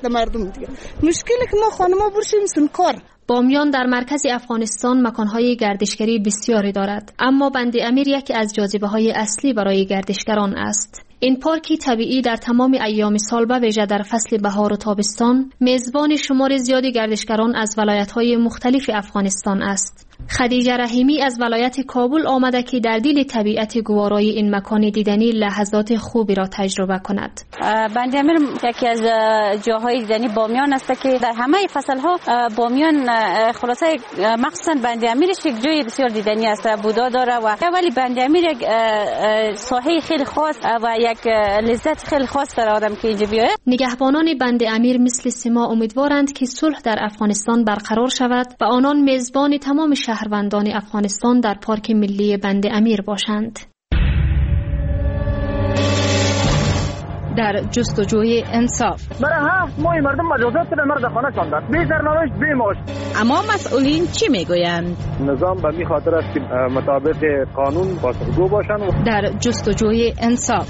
میکنیم دیگه. مشکلی که ما خانما برشیم سنکار. بامیان در مرکز افغانستان مکانهای گردشگری بسیاری دارد، اما بند امیر یکی از جاذبه‌های اصلی برای گردشگران است. این پارکی طبیعی در تمام ایام سال به ویژه در فصل بهار و تابستان میزبان شمار زیادی گردشگران از ولایت‌های مختلف افغانستان است. خدیجه رحیمی از ولایت کابل آمده که در دل طبیعت گوارای این مکان دیدنی لحظات خوبی را تجربه کند. بند امیر یکی از جاهای دیدنی بامیان است که در همه فصل‌ها بامیان خلاصه مخصوصا بند امیرش یک جای بسیار دیدنی است. بودا داره و ولی بند امیر یک ساحه خیلی خاص و یک لذت خیلی خاص داره آدم که اینجا بیاید. نگهبانان بند امیر مثل سما امیدوارند که صلح در افغانستان برقرار شود و آنان میزبان تمام شهروندان افغانستان در پارک ملی بند امیر باشند. در جستجوی انصاف برای مای مردم مجازات به مرد خانه کندند، بی سرنوشت بی معاش. اما مسئولین چی میگویند؟ نظام به می خاطر است که مطابق قانون پاسخگو باشند. در جستجوی انصاف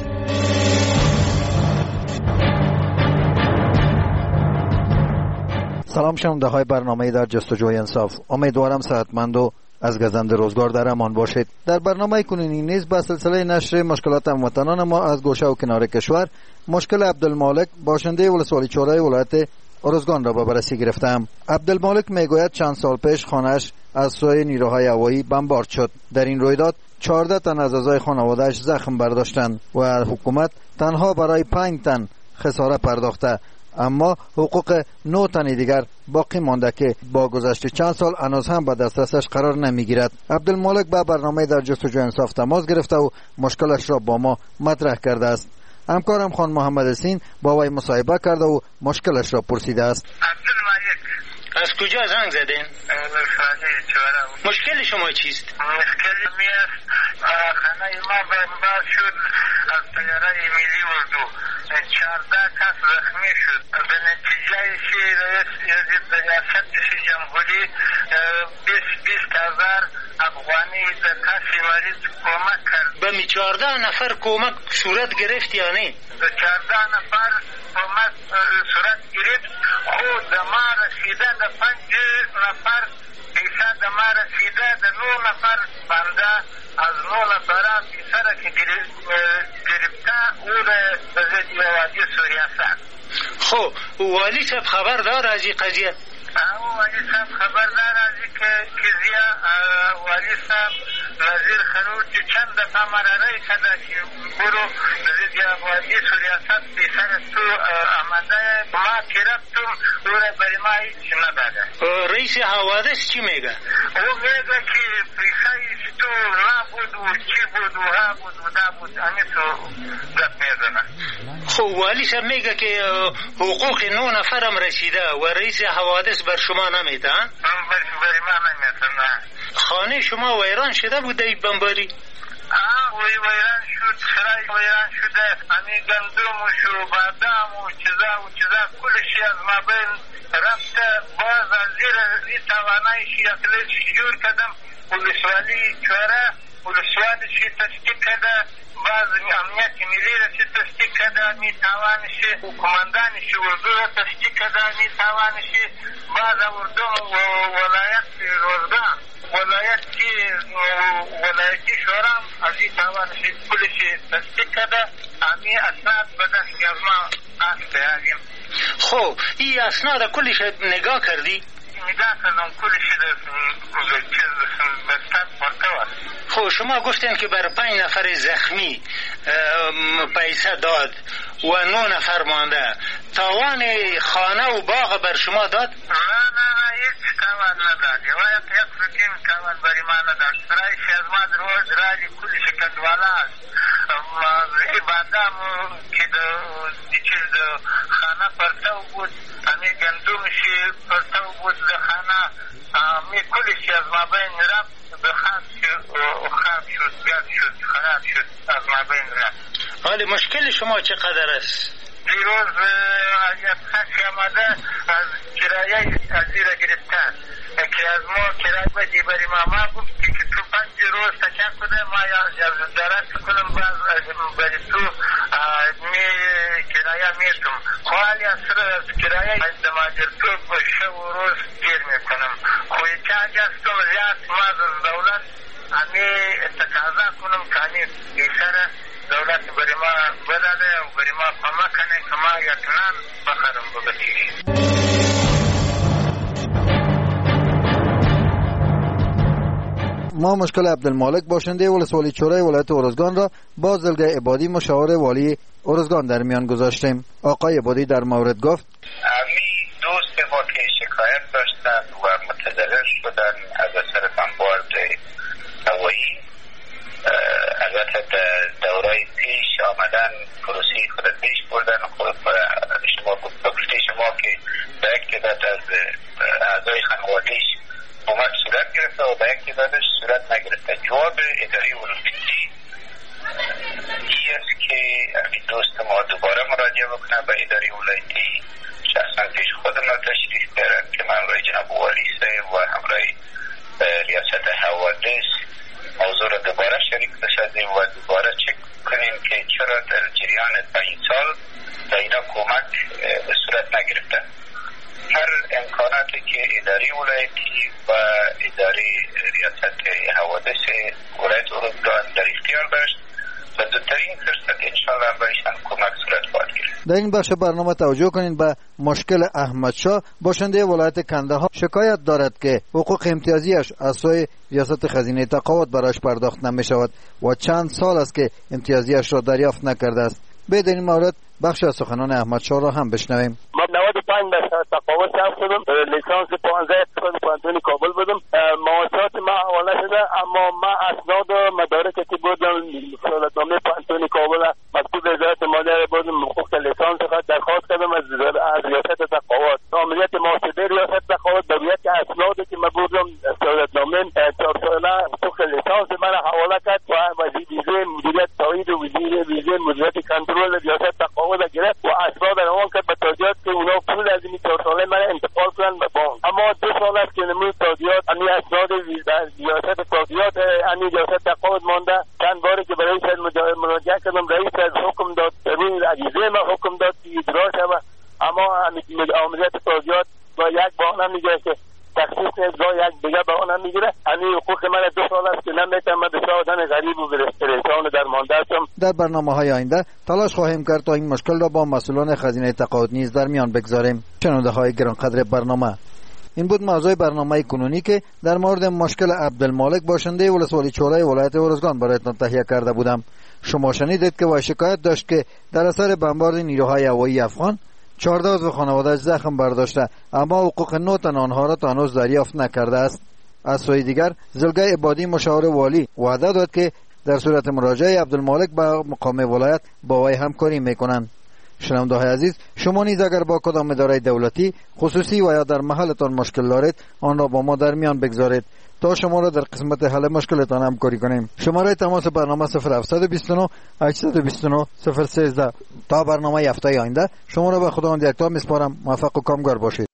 سلام شنونده های برنامه در جستجوی انصاف. امیدوارم صحتمند و از گزند روزگار در امان باشید. در برنامه کنونی نیز با سلسله نشر مشکلات هموطنان ما از گوشه و کنار کشور، مشکل عبدالمالک باشنده ولسوالی چوره ولایت ارزگان را به بررسی گرفتم. عبدالمالک میگوید چند سال پیش خانه‌اش از سوی نیروهای هوایی بمبارد شد. در این رویداد 14 تن از اعضای خانواده‌اش زخم برداشتند و حکومت تنها برای 5 تن خسارت پرداخته، اما حقوق 9 تن دیگر باقی مانده که با گذشت چند سال هنوز هم به دسترسش قرار نمیگیرد. عبدالمالک با برنامه در جستجوی انصاف تماس گرفته و مشکلش را با ما مطرح کرده است. همکارم خان محمد حسین با وی مصاحبه کرده و مشکلش را پرسیده است. از کجا زنگ زدین؟ مشکل شما چیست؟ مشکل می است خانه ما بمبار شد از طیاره ملی اردو، 14 کس زخمی شد. به نتیجه ریاست جمهوری 20,000 افغانی به کسی مریض کمک کرد. به 14 نفر کمک صورت گرفت یا نه؟ به 14 نفر کمک صورت گرفت. خود ما رسیده ده 5 نفر پیسه ده ما رسیده ده 9 نفر بنده از 9 نفره پیسه را که گرفته او را به ضد وادی سوریاست. خب والی صاحب خبر دار از این قضیه؟ والی صاحب خبر دار از این قضیه. والی صاحب وزیر خروج چند دفعه مراره کده که برو به ضد وادی سوریاست پیسه را تو آمده ما گرفتم، او را برای ما هیچ نداده. رئیس حوادث چی میگه؟ او میگه که پیسه تو نبود و چی بود و ها بود و دا بود، همین تو گپ میزنه. خب والی صاحب میگه که حقوق 9 نفرم رسیده و رئیس حوادث بر شما نمیده؟ برای ما نمیده. نه. خانه شما ویران شده بوده ای بمباری؟ ویران شد، سرای ویران شده، همین گندم و شو بادام و چیزا کلشی از ما بین رفته. باز از زیر این توانایشی اقلیشی جور کردم. ولسوالی چوره ولسوالیشی تصدیق کرده، باز امنیت ملی رسی تصدیق کرده، می توانشی کماندانشی اردو را تصدیق کرده، می توانشی باز اردو ولایت روزگان ولایتی شورام از این توانشی کلشی تصدیق کرده. امی اسناد به دست از ما آستیاریم. خب این اسناد کلش نگاه کردی؟ نگاه کردم کلشی بستد مرتبط. خب شما گفتین که بر 5 نفر زخمی پیسه داد و 9 نفر مانده. تاوان خانه و باغ بر شما داد؟ نه هیچ تاوان نداد. یک روتین تاوان بری ما نداد. سرایش از ما روز راجی کلش کندواله است. بادام که چیز خانه پرتو بود، همی گندمشی پرتو بود ده خانه، می کلشی از ما بین رفت، خراب شد از ما بین رفت. حالی مشکل شما چقدر است؟ دیروز یک کسی آمده از کرایه از زیر گرفتن که از ما کرایه بدی بری ما گفتی که تو 5 روز تکن کنه ما یا درست کنم باز بری تو کرایه میتون. خواهی از کرایه امی تقاضا کنم که امی بیشتر دولت برای ما بداده و برای ما کمک کنه که ما یکنان بخرم بگتیریم. ما مشکل عبدالمالک باشنده ولسوالی چوره ولایت ارزگان را با زلگه عبادی مشاور والی ارزگان در میان گذاشتیم. آقای عبادی در مورد گفت امی دوست ما که شکایت داشتن و متضرر شدن از اثر بمبارد هوایی، البته دورای پیش آمدن پروسی خود پیش بردن. خود شما گفته شما که به یک تعداد از اعضای خانواده‌اش اومد صورت گرفته و به یک تعدادش صورت نگرفته. جواب اداره ولایتی این است که دوست ما دوباره مراجعه بکنه به اداره ولایتی، شخصا پیش خودم تشریف بیارن که من همراه جناب والی صاحب و همراه ریاست حوادث موضوع را دوباره شریک بسازیم و دوباره چک کنیم که چرا در جریان 5 سال به اینا کمک به صورت نگرفته. هر امکاناتی که اداره ولایتی و اداره ریاست حوادث ولایت ارزگان در اختیار داشت و زودترین فرصت انشاءالله به ایشان کمک صورت خواهد گرفت. در این بخش برنامه توجه کنید به مشکل احمد شاه باشنده ولایت کندهار. شکایت دارد که حقوق امتیازیش از سوی ریاست خزینه تقاعد برایش پرداخت نمی شود و چند سال است که امتیازیش را دریافت نکرده است. به این مورد بخش از سخنان احمد شاه را هم بشنویم. من 95 تقاعد ثبت شدم، لیسانس 15 اقتصاد پانتون کابل بودم. معاشات ما حواله شده، اما ما اسناد و مدارکی که بودم سالتنامه پانتون کابل مکتوب وزارت مالیه بودم، حقوق لیسانس خود درخواست کردم از ریاست تقاعد. عملیات محاسبه ریاست تقاعد به رویت اسنادی که ما بودم سالتنامه 4 ساله حقوق لیسانس من حواله کرد و وزیر مدیریت تایید و وزیر مدیریت کنترل ریاست تقاعد گرفت و اسناد روان کرد به تاجیات که اونا پول از این 4 ساله من انتقال کنن به بانک. اما 2 سال است که نمود تاجیات امی اسناد ریاست تاجیات امی ریاست تقاعد مانده. چند باری که برای رئیس مراجعه کردم، رئیس از حکم داد این عجیزه ما حکم داد که اجرا شود، اما عملیات تاجیات با یک بهانه میگه که تخصیص نیست، با یک دیگه بهانه میگیره. امی حقوق من 2 سال است که نمیتونم بسیار آدم غریب و پریشان درمانده هستم. در برنامه‌های آینده تلاش خواهیم کرد تا این مشکل را با مسئولان خزینه تقاعد نیز در میان بگذاریم. شنونده‌های گرانقدر برنامه، این بود موضوع برنامه کنونی که در مورد مشکل عبدالمالک باشنده ولسوالی چوره ولایت ارزگان برایتان تهیه کرده بودم. شما شنیدید که شکایت داشت که در اثر بمبارد نیروهای هوایی افغان 14 عضو خانواده‌اش زخم برداشته، اما حقوق 9 تن آنها را تا هنوز دریافت نکرده است. از سوی دیگر زلگه عبادی مشاور والی وعده داد که در صورت مراجعه عبدالمالک به مقام ولایت با وی همکاری میکنند. شنونده‌های عزیز، شما نیز اگر با کدام اداره دولتی خصوصی و یا در محلتان مشکل دارید، آن را با ما در میان بگذارید تا شما را در قسمت حل مشکلتان همکاری کنیم. شماره تماس برنامه 0729 829 013. تا برنامه هفته آینده شما را به خداوند یکتا میسپارم. موفق و کامگار باشید.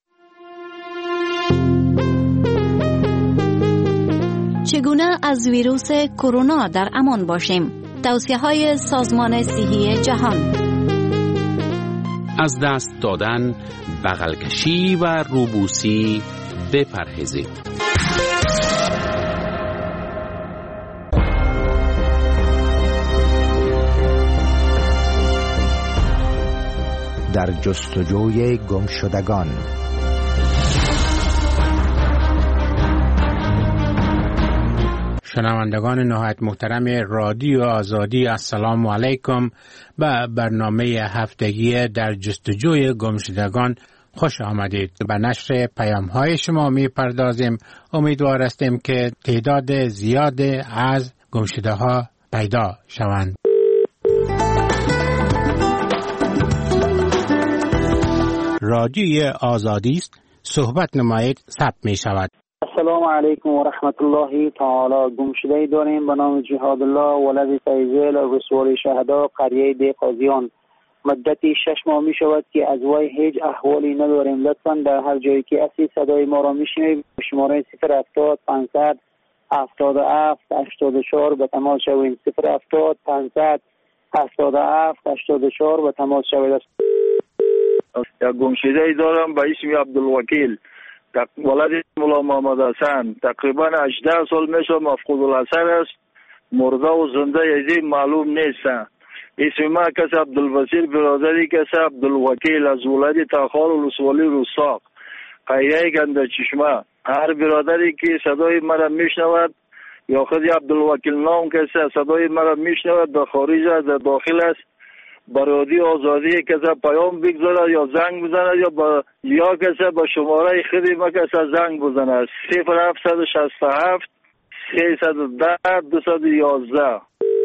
چگونه از ویروس کرونا در امان باشیم؟ توصیه‌های سازمان صحی جهان: از دست دادن، بغل کشی و روبوسی بپرهیزید. در جستجوی گمشدگان. شنوندگان نهایت محترم رادیو آزادی، السلام علیکم. به برنامه هفتگی در جستجوی گمشدگان خوش آمدید. به نشر پیام های شما می پردازیم. امیدوار هستیم که تعداد زیاد از گمشده ها پیدا شوند. رادیوی آزادی است، صحبت نمایید، ثبت می شود. السلام علیکم و رحمت الله تعالی. گمشده‌ای داریم به نام جهاد الله ولد فیضل رسول شهدا قریه دی قاضیان. مدتی 6 ماه می شود که از وی هیچ احوالی نداریم. لطفاً در هر جایی که اسی صدای ما را میشنوید شماره 070 500 77 84 به تماس شوید. 070 500 77 84 به تماس شوید. یا گمشده‌ای دارم به اسم عبدالوکیل. ولد مولا محمد حسن تقریبا 18 سال میشه مفقود الاثر است. مرده و زنده یزی معلوم نیستن. اسم ما کس عبدالبصیر برادری کس عبدالوکیل از ولد تاخال ولسوالی رستاق قریه گنده چشمه. هر برادری که صدای مرا میشنود یا خود عبدالوکیل نام کسی صدای مرا میشنود در خارج از داخل است برادی آزادی کسی پیام بگذاره یا زنگ بزنه یا کسی با شماره خودی ما کسی زنگ بزنه 0767 310 211.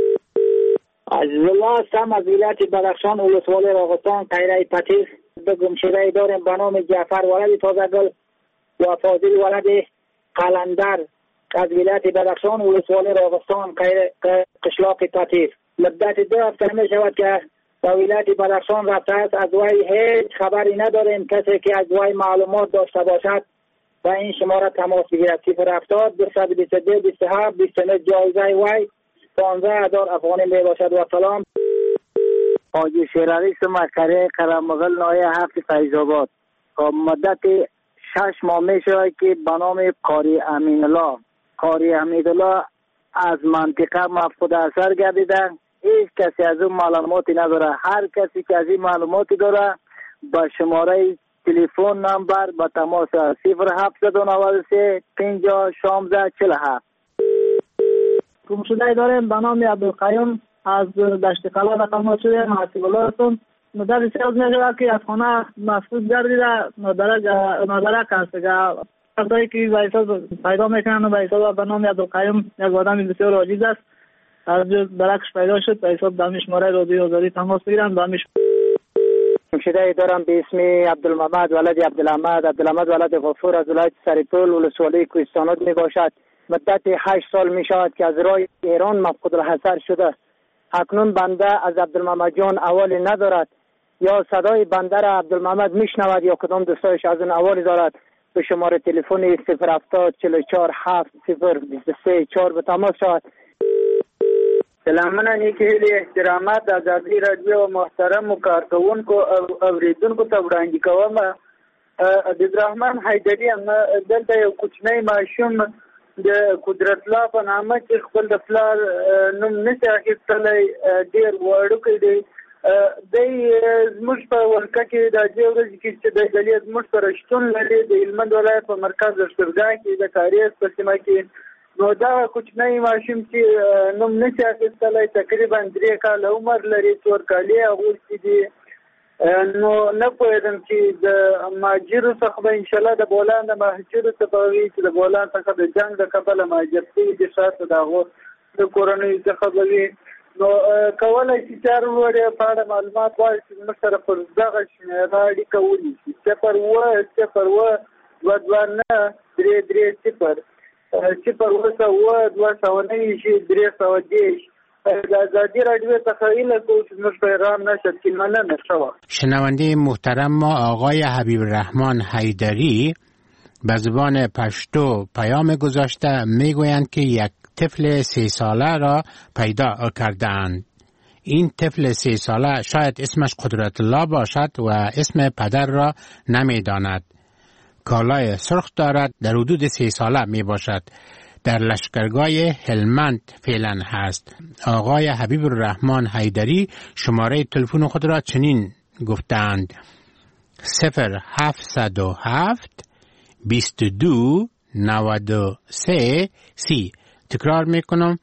عزیزالله هستم از ولایت بدخشان ولسوالی راغستان قریه پتیس. به گمشده داریم به نام جعفر ولد تازهگل و فاضل ولد قلندر از ولایت بدخشان ولسوالی راغستان قشلاق پتیس. مدت 2 هفته می شود که به ولایت بدخشان رفته است. از وی هیچ خبری نداریم. کسی که از وی معلومات داشته باشد و این شماره تماس بگیرد 070 222 27 29. جایزه وی 15,000 افغانی می باشد. و سلام. حاجی شیرعلی قریه قرمغل ناحیه 7 فیض آباد. مدت 6 ماه می شود که به نام قاری امینالله از منطقه مفقود اثر گردیده. هیچ کسی از اون معلوماتی نداره. هر کسی که از این معلوماتی داره با شماره تلفن نمبر با تماس 0793 50 16 47. گمشده داریم به نام عبدالقیوم از دشت قلعه تماس شده. محسوب الله هستم. مدت 3 روز میشه که از خانه مفقود گردیده. مدرک است که کسایی که وایساد پیدا میکنن و وایساد به نام عبدالقیوم یک آدم بسیار عاجز است. از درکش پیدا شد به حساب دامی شماره رادیو آزادی تماس بگیرن. دامیش گمشده دارم به اسم عبدالمحمد ولد عبدالحمد ولد غفور از ولایت سریپول ولسوالی کوهستانات می باشد. مدت 8 سال می شود که از راه ایران مفقود الحصر شده. اکنون بنده از عبدالمحمد جان اوالی ندارد. یا صدای بنده را عبدالمحمد میشنود یا کدام دوستایش از اون اوالی دارد. به شماره تلفن 070 44 7 023 4 به تماس شود. سلامونه نیکی هیلی احترامات آزادی رادیو محترم و کارکوونکو اوریدونکو ته وړاندې کوم. عبدالرحمن حیدري دلته یو کوچنی ماشوم د قدرت الله په نامه چې خپل د پلار نوم نشي اخیستلی ډېر وړوکی دی. دی زموږ په ولکه کې د دې ورځې کې چې دی زموږ سره شتون لري د هلمند ولایت په مرکز لښکرګاه کې د کاریز په سیمه کې. نو دا کوچنی ماشوم چې نوم نشي اخیستلی تقریبا 3 کاله عمر لري 4 کالې اغوستي دي. نو نه پوهېدم چې د مهاجرو څخه به انشاءالله د بولان د مهاجرو څخه وي چې د بولان څخه د جنګ د کبله مهاجر شوي دي شاته د هغو د کورنیو څخه به وي. نو کولی شي چې هر وړې په اړه معلومات غواړي چې زموږ سره پر دغه شمېره اړیکه ونیسي 0 229 330 شنونده محترم ما آقای حبیب الرحمن حیدری به زبان پشتو پیام گذاشته میگویند که یک طفل 3 ساله را پیدا کردند. این طفل 3 ساله شاید اسمش قدرت الله باشد و اسم پدر را نمیداند. کالای سرخ دارد، در حدود 3 ساله می باشد. در لشکرگاه هلمند فعلا هست. آقای حبیب الرحمن حیدری شماره تلفن خود را چنین گفتند 0707 22 93 30. تکرار میکنم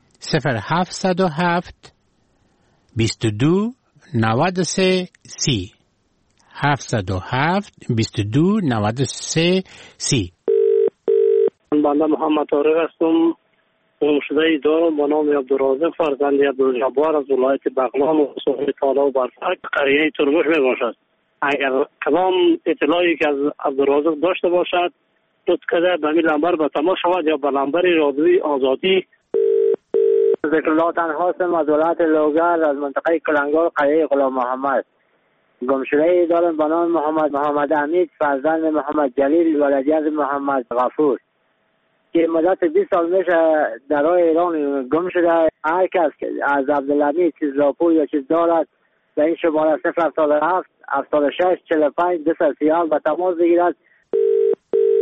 0707 22 93 30. 707 22 93 30. بنده محمد طارق هستم. گمشده دارم به نام عبدالرازق فرزند عبدالجبار از ولایت بغلان و صحبه تالا و برفک قریه ترمش می باشد. اگر کدام اطلاعی که از عبدالرازق داشته باشد لطف کرده به می لمبر به تماس شود یا به لمبر رادیوی آزادی. ذکر الله تنها هستم از ولایت لوگر از منطقه کلنگار قریه غلام محمد. گمشده دارم به نام محمد حمید فرزند محمد جلیل ولدی از محمد غفور که مدت 20 سال میشه در راه ایران گم شده. هر کس از عبدالحمید چیز راپور یا چیز دارد به این شماره 077 76 45 237 به تماس بگیرد.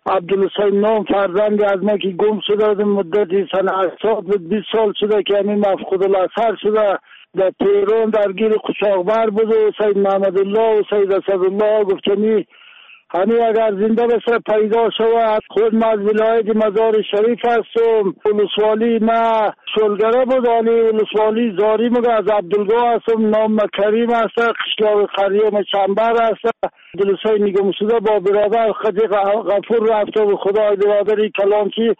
عبدالحسین نام فرزندی از ما که گم شده مدتی سن 20 سال شده که همین مفقود الاثر شده. در تهران درگیر قشاقبر بود و سید محمد الله و سید اسدالله گفتنی همین اگر زنده بسه پیدا شود. خود من از ولایت مزار شریف هستم. ولسوالی ما شلگره بود ولی ولسوالی زاری مگه از عبدالگاه هستم. نام کریم هست. قشلاق قریه چنبر هست. عبدالحسین نگم شده با برادر خدی غفور رفته و خدای برادری کلانچی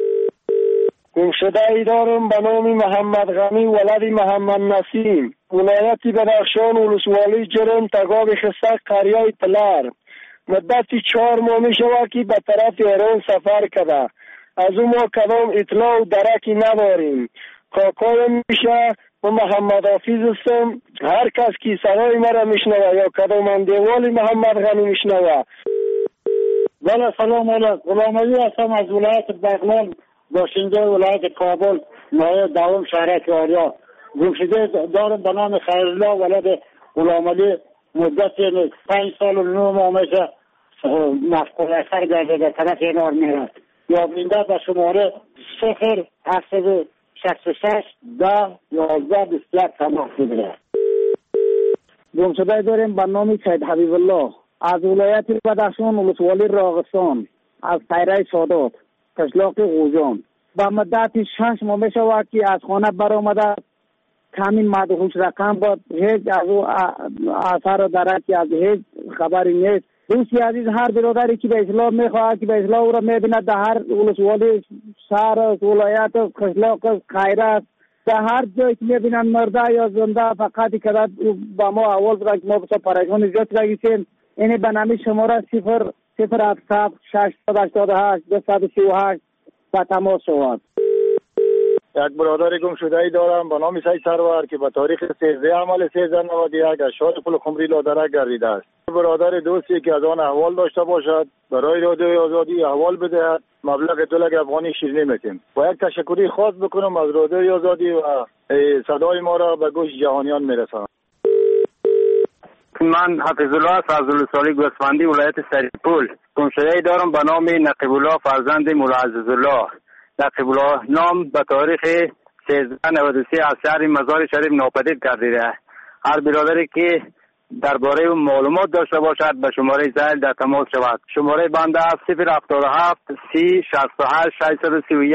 گمشده ای دارم به نام محمد غنی ولد محمد نسیم. ولایت بدخشان ولسوالی جرم تگاب خستک قریه پلر. مدتی 4 ماه می شود که به طرف ایران سفر کرده. از اون ما کدام اطلاع و درکی نداریم. کاکایم میشه و محمد حافظ هستم. هر کس که صدای مرا میشنوه یا کدام اندیوالی محمد غنی میشنوه. بله سلام علیکم. غلام علی هستم از ولایت بغلان باشنده ولایت کابل نایه دوم شهر آریا. گمشده دارم به نام خیرالله ولد غلام علی. مدت 5 سال و 9 ماه میشه مفقود اثر گرده در طرف این آر میرد. یا بینده به شماره 0-766 10-11-21 تماس بگیره. گمشده داریم به نام سید حبیب الله از ولایت بدخشان ولسوالی راغستان از پیره سادات قشلاق غوجان. به مدت 6 ماه میشود که از خانه برآمده. کامین مدهوش رقم بود. هیچ از او اثر و درکی از هیچ خبری نیست. دوستی عزیز هر برادری که به اسلام میخواهد که به اسلام او را میبیند در هر ولسوالی شهر ولایت قشلاق خیرات در هر جایی که میبینن مرده یا زنده فقط که با ما اول بوده که ما بسا پریشان زیاد رگیسیم. اینه به نامی شماره 0-0-7-688-238 به تماس شود. یک برادر گم شده ای دارم به نام سید سرور که به تاریخ 13 عمل 1391 از شهر پل خمری لادرک گردیده است. برادر دوستی که از آن احوال داشته باشد برای رادیوی آزادی احوال بدهد. مبلغ 2 لک افغانی شیرینی میتیم. با یک تشکری خاص بکنم از رادیوی آزادی و صدای ما را به گوش جهانیان میرسانم. من حفظ الله از ولسوالی گوسفندی ولایت سریپول. گم شده ای دارم به نام نقیب الله فرزند مولا عزیزالله. نقیب الله نام به تاریخ 1393 از شهر مزار شریف ناپدید گردیده. هر برادری که درباره معلومات داشته باشد به شماره زائل در تماس شود. شماره بنده 077 30 68 631.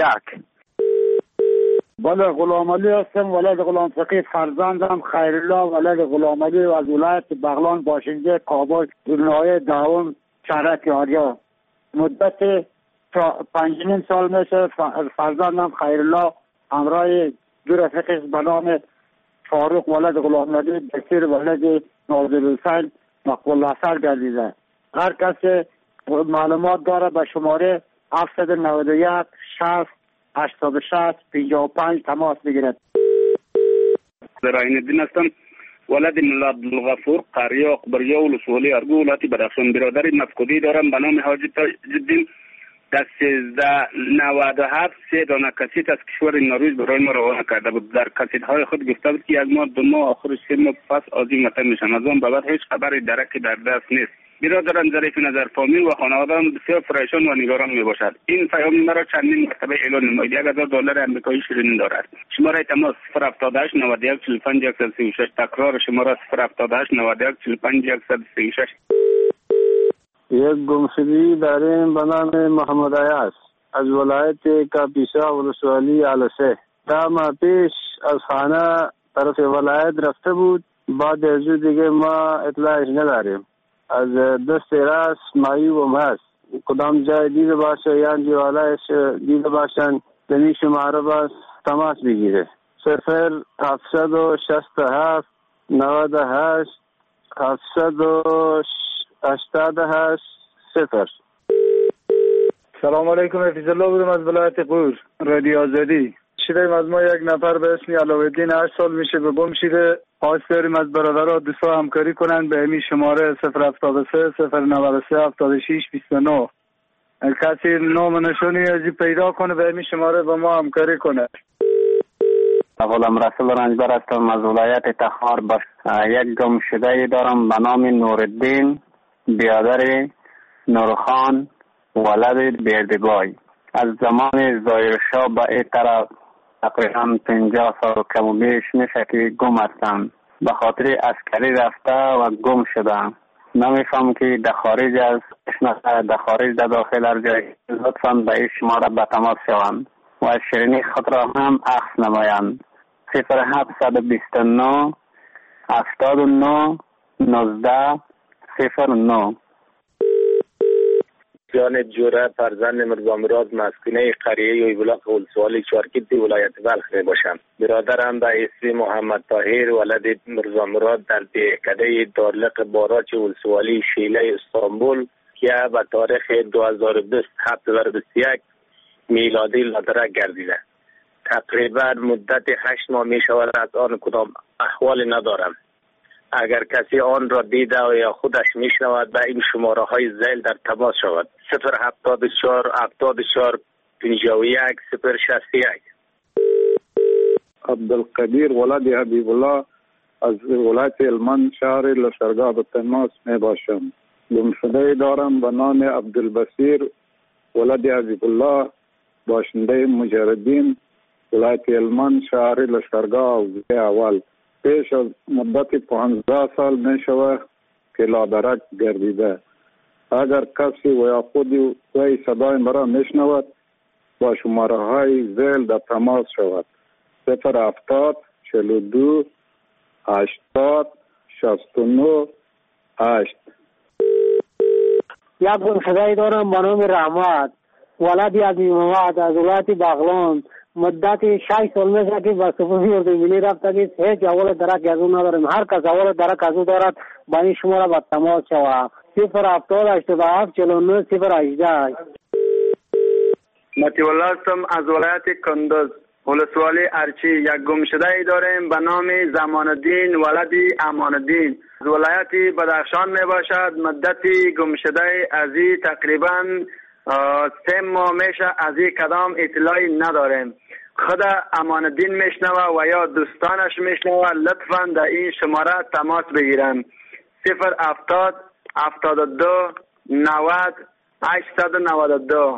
بله غلام علی هستم ولد غلام فقیه فرزندم خیرالله ولد غلام علی و از ولایت بغلان باشنده کابل نایه دوم شهر آریا. مدت 5 سال میشه فرزندم خیرالله همراه 2 رفیقش به نام فاروق ولد غلام علی بشیر ولد ناظرالحسین مقبول اثر گردیده. هر کس معلومات داره به شماره 791 60 86 55 تماس بگیرد. زراین الدین هستم ولد مولا عبدالغفور قریه اقبریه ولسوالی ارگو ولایت بدخشان. برادر مفقودی دارم به نام حاجی تاج‌الدین. در 1397 3 دانه کسیت از کشور نروژ برای ما روانه کرده بود. در کسیت‌های خود گفته بود که 1 ماه 2 ماه آخرش 3 ماه پس آزیم وطن میشن. از آن بعد هیچ خبری درکی در دست نیست. برادران ظریف نظر فامیل و خانواده‌ام بسیار پریشان و نگران میباشد. این پیام مرا چندین مرتبه اعلان نمود. $1000 آمریکایی شیرینی دارد. شماره تماس 078 91 45 136. تکرار شماره 078 91 45 136. یک گمشدگی داریم به نام محمد عیاض از ولایت کاپیسا ولسوالی علسه. 10 ماه پیش از خانه طرف ولایت رفته بود. بعد از دیگه ما اطلاعش نداریم. از دست راست معیوب هست. کدام جای دیده باشه یا دیوالایش دیده باشن دنی شماره باز تماس بگیره. 0767 98 788 0. سلام علیکم. حفظ الله بودم از ولایت قور رادیو آزادی. شدیم از ما یک نفر به اسم علاءالدین 8 سال میشه به گم شده. خواست داریم از برادرها دوستا همکاری کنن به همین شماره 073 093 76 29. کسی نام نشانی ازی پیدا کنه به همین شماره با ما همکاری کنه. غلام رسول رنجبر هستم از ولایت تخار. یک گم شده دارم به نام نورالدین برادر نورخان ولد بردگای. از زمان ظاهرشاه به این طرف تقریبا 50 سال کم و بیش میشه که گم هستم. به خاطر عسکری رفته و گم شدم. نمیفهم که در خارج از در خارج در داخل هر جای لطفاً به این شماره به تماس شوند و شیرینی خود را هم عکس نمایند. 0729 79 19 09. جان جوره فرزند مرزا مراد مسکونه قریه یویبلاق ولسوالی چارکیت ولایت بلخ می باشم. برادرم به اسم محمد طاهر ولد مرزا مراد در دهکده دارلق باراچ ولسوالی شیله استانبول که به تاریخ 2021 میلادی لادرک گردیده. تقریبا مدت 8 ماه می شود از آن کدام احوال ندارم. اگر کسی آن را دیده و یا خودش میشنود به این شماره های ذیل در تماس شود. 074 74 51 061. عبدالقدیر ولد حبیب الله از ولایت هلمند شهر لشکرگاه به تماس می باشم. گمشده دارم به نام عبدالبصیر ولد حبیب الله باشنده مجردین ولایت هلمند شهر لشکرگاه اول. پیش از مدت 15 سال می شود که لادرک گردیده. اگر کسی و یا خودی وی صدای مرا می شنود با شماره های ذیل در تماس شود. 070 42 80 69 8. یک گمشده دارم به نام رحمت ولد عزیز محمد از ولایت بغلان. مدت 6 سال میشه که با سپوسی اردو ملی رفته که هیچ اول درک از اون نداریم. هر کس اول درک از اون دارد با این شماره با تماس شود. 070 87 49 018. مطیع الله هستم از ولایت کندوز ولسوالی ارچی. یک گمشده ای داریم به نام زمان الدین ولد امان الدین از ولایت بدخشان می باشد. مدتی گمشده از این تقریبا 3 ماه میشه از این کدام اطلاعی نداریم. خود امان الدین میشنوه و یا دوستانش میشنوه لطفاً در این شماره تماس بگیرن. 070 72 90 892.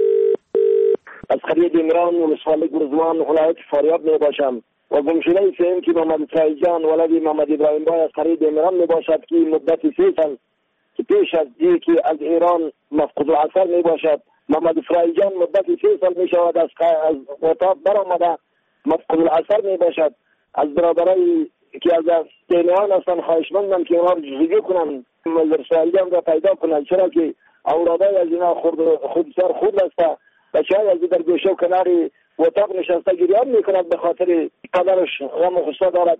از قریه دیمران ولسوالی گرزوان ولایت فاریاب می باشم و گمشده سیم که محمد فرایجان ولد محمد ابراهیم بای از قریه دیمران می باشد که مدت 3 سال که پیش از دی که از ایران مفقود العصر می باشد. محمد فرایجان مدت 3 سال می شود از اتاق برآمده مفقود العصر می باشد. از برادرای که از دینیان هستن خواهشمندم که اونا رو جزگی کنن محمد فرایجان را پیدا کنن، چرا که اولادای از اینا خودسر خود است. بچه های از در گوشه و کناری اتاق نشسته گریان میکند به خاطر قدرش غم و غصه دارد.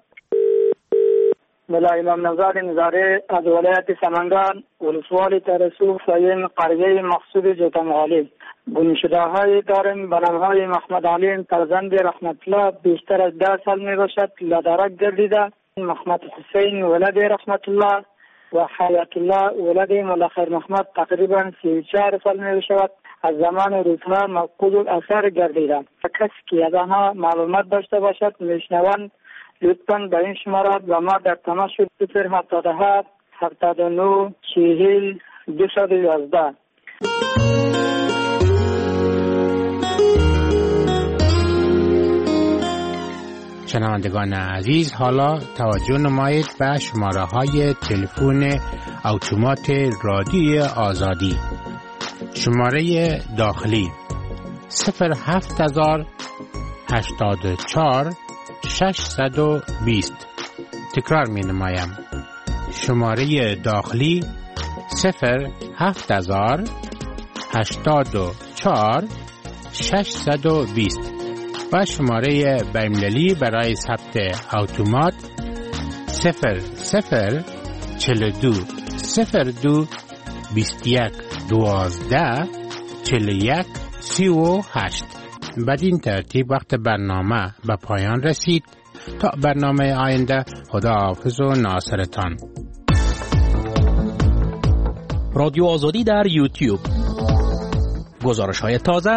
ملا امام نوزاد نظاره از ولایت سمنگان ولسوالی ترسو سایم قریه مقصود جوتمغالی. گمشده های داریم به نامهای محمد علیم فرزند رحمت الله بیشتر از 10 سال می باشد لادرک گردیده. محمد حسین ولد رحمت الله و حیات الله ولد مولا خیر محمد تقریبا 34 سال می باشد. از زمان روزها مفقود الاثر گردیده. کسی که از آنها معلومات داشته باشد میشنوند لطفاً به این شماره و ما در تماس شد. 077 79 40 211. شنوندگان عزیز، حالا توجه نمایید به شماره های تلفن اتومات رادیوی آزادی. شماره داخلی 07000 84 620. تکرار می نمایم. شماره داخلی 07000 84 620 و شماره بین‌المللی برای ثبت اتومات 00 42 02 21 12 41 38. بدین ترتیب وقت برنامه به پایان رسید. تا برنامه آینده، خداحافظ و ناصرتان. رادیو آزادی در یوتیوب. گزارش‌های تازه.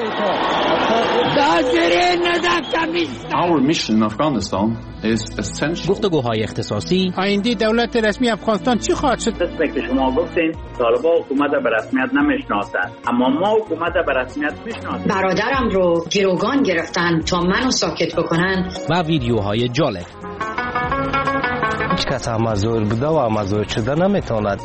Our mission in Afghanistan is essential. گفتگوهای اختصاصی. آینده دولت رسمی افغانستان چی خواهد شد؟ دسته که شما گفتین طالبان حکومت به رسمیت نمیشناسند، اما ما حکومت به رسمیت میشناسیم. برادرم رو گروگان گرفتن تا منو ساکت بکنن. و ویدیوهای جالب. هیچ کس امازور بوده و امازور شده نمیتواند.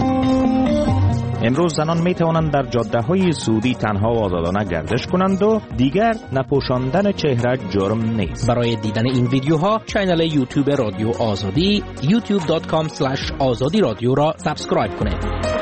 امروز زنان می توانند در جاده های سعودی تنها و آزادانه گردش کنند و دیگر نپوشاندن چهره جرم نیست. برای دیدن این ویدیوها کانال یوتیوب رادیو آزادی youtube.com/azadi radio را سابسکرایب کنید.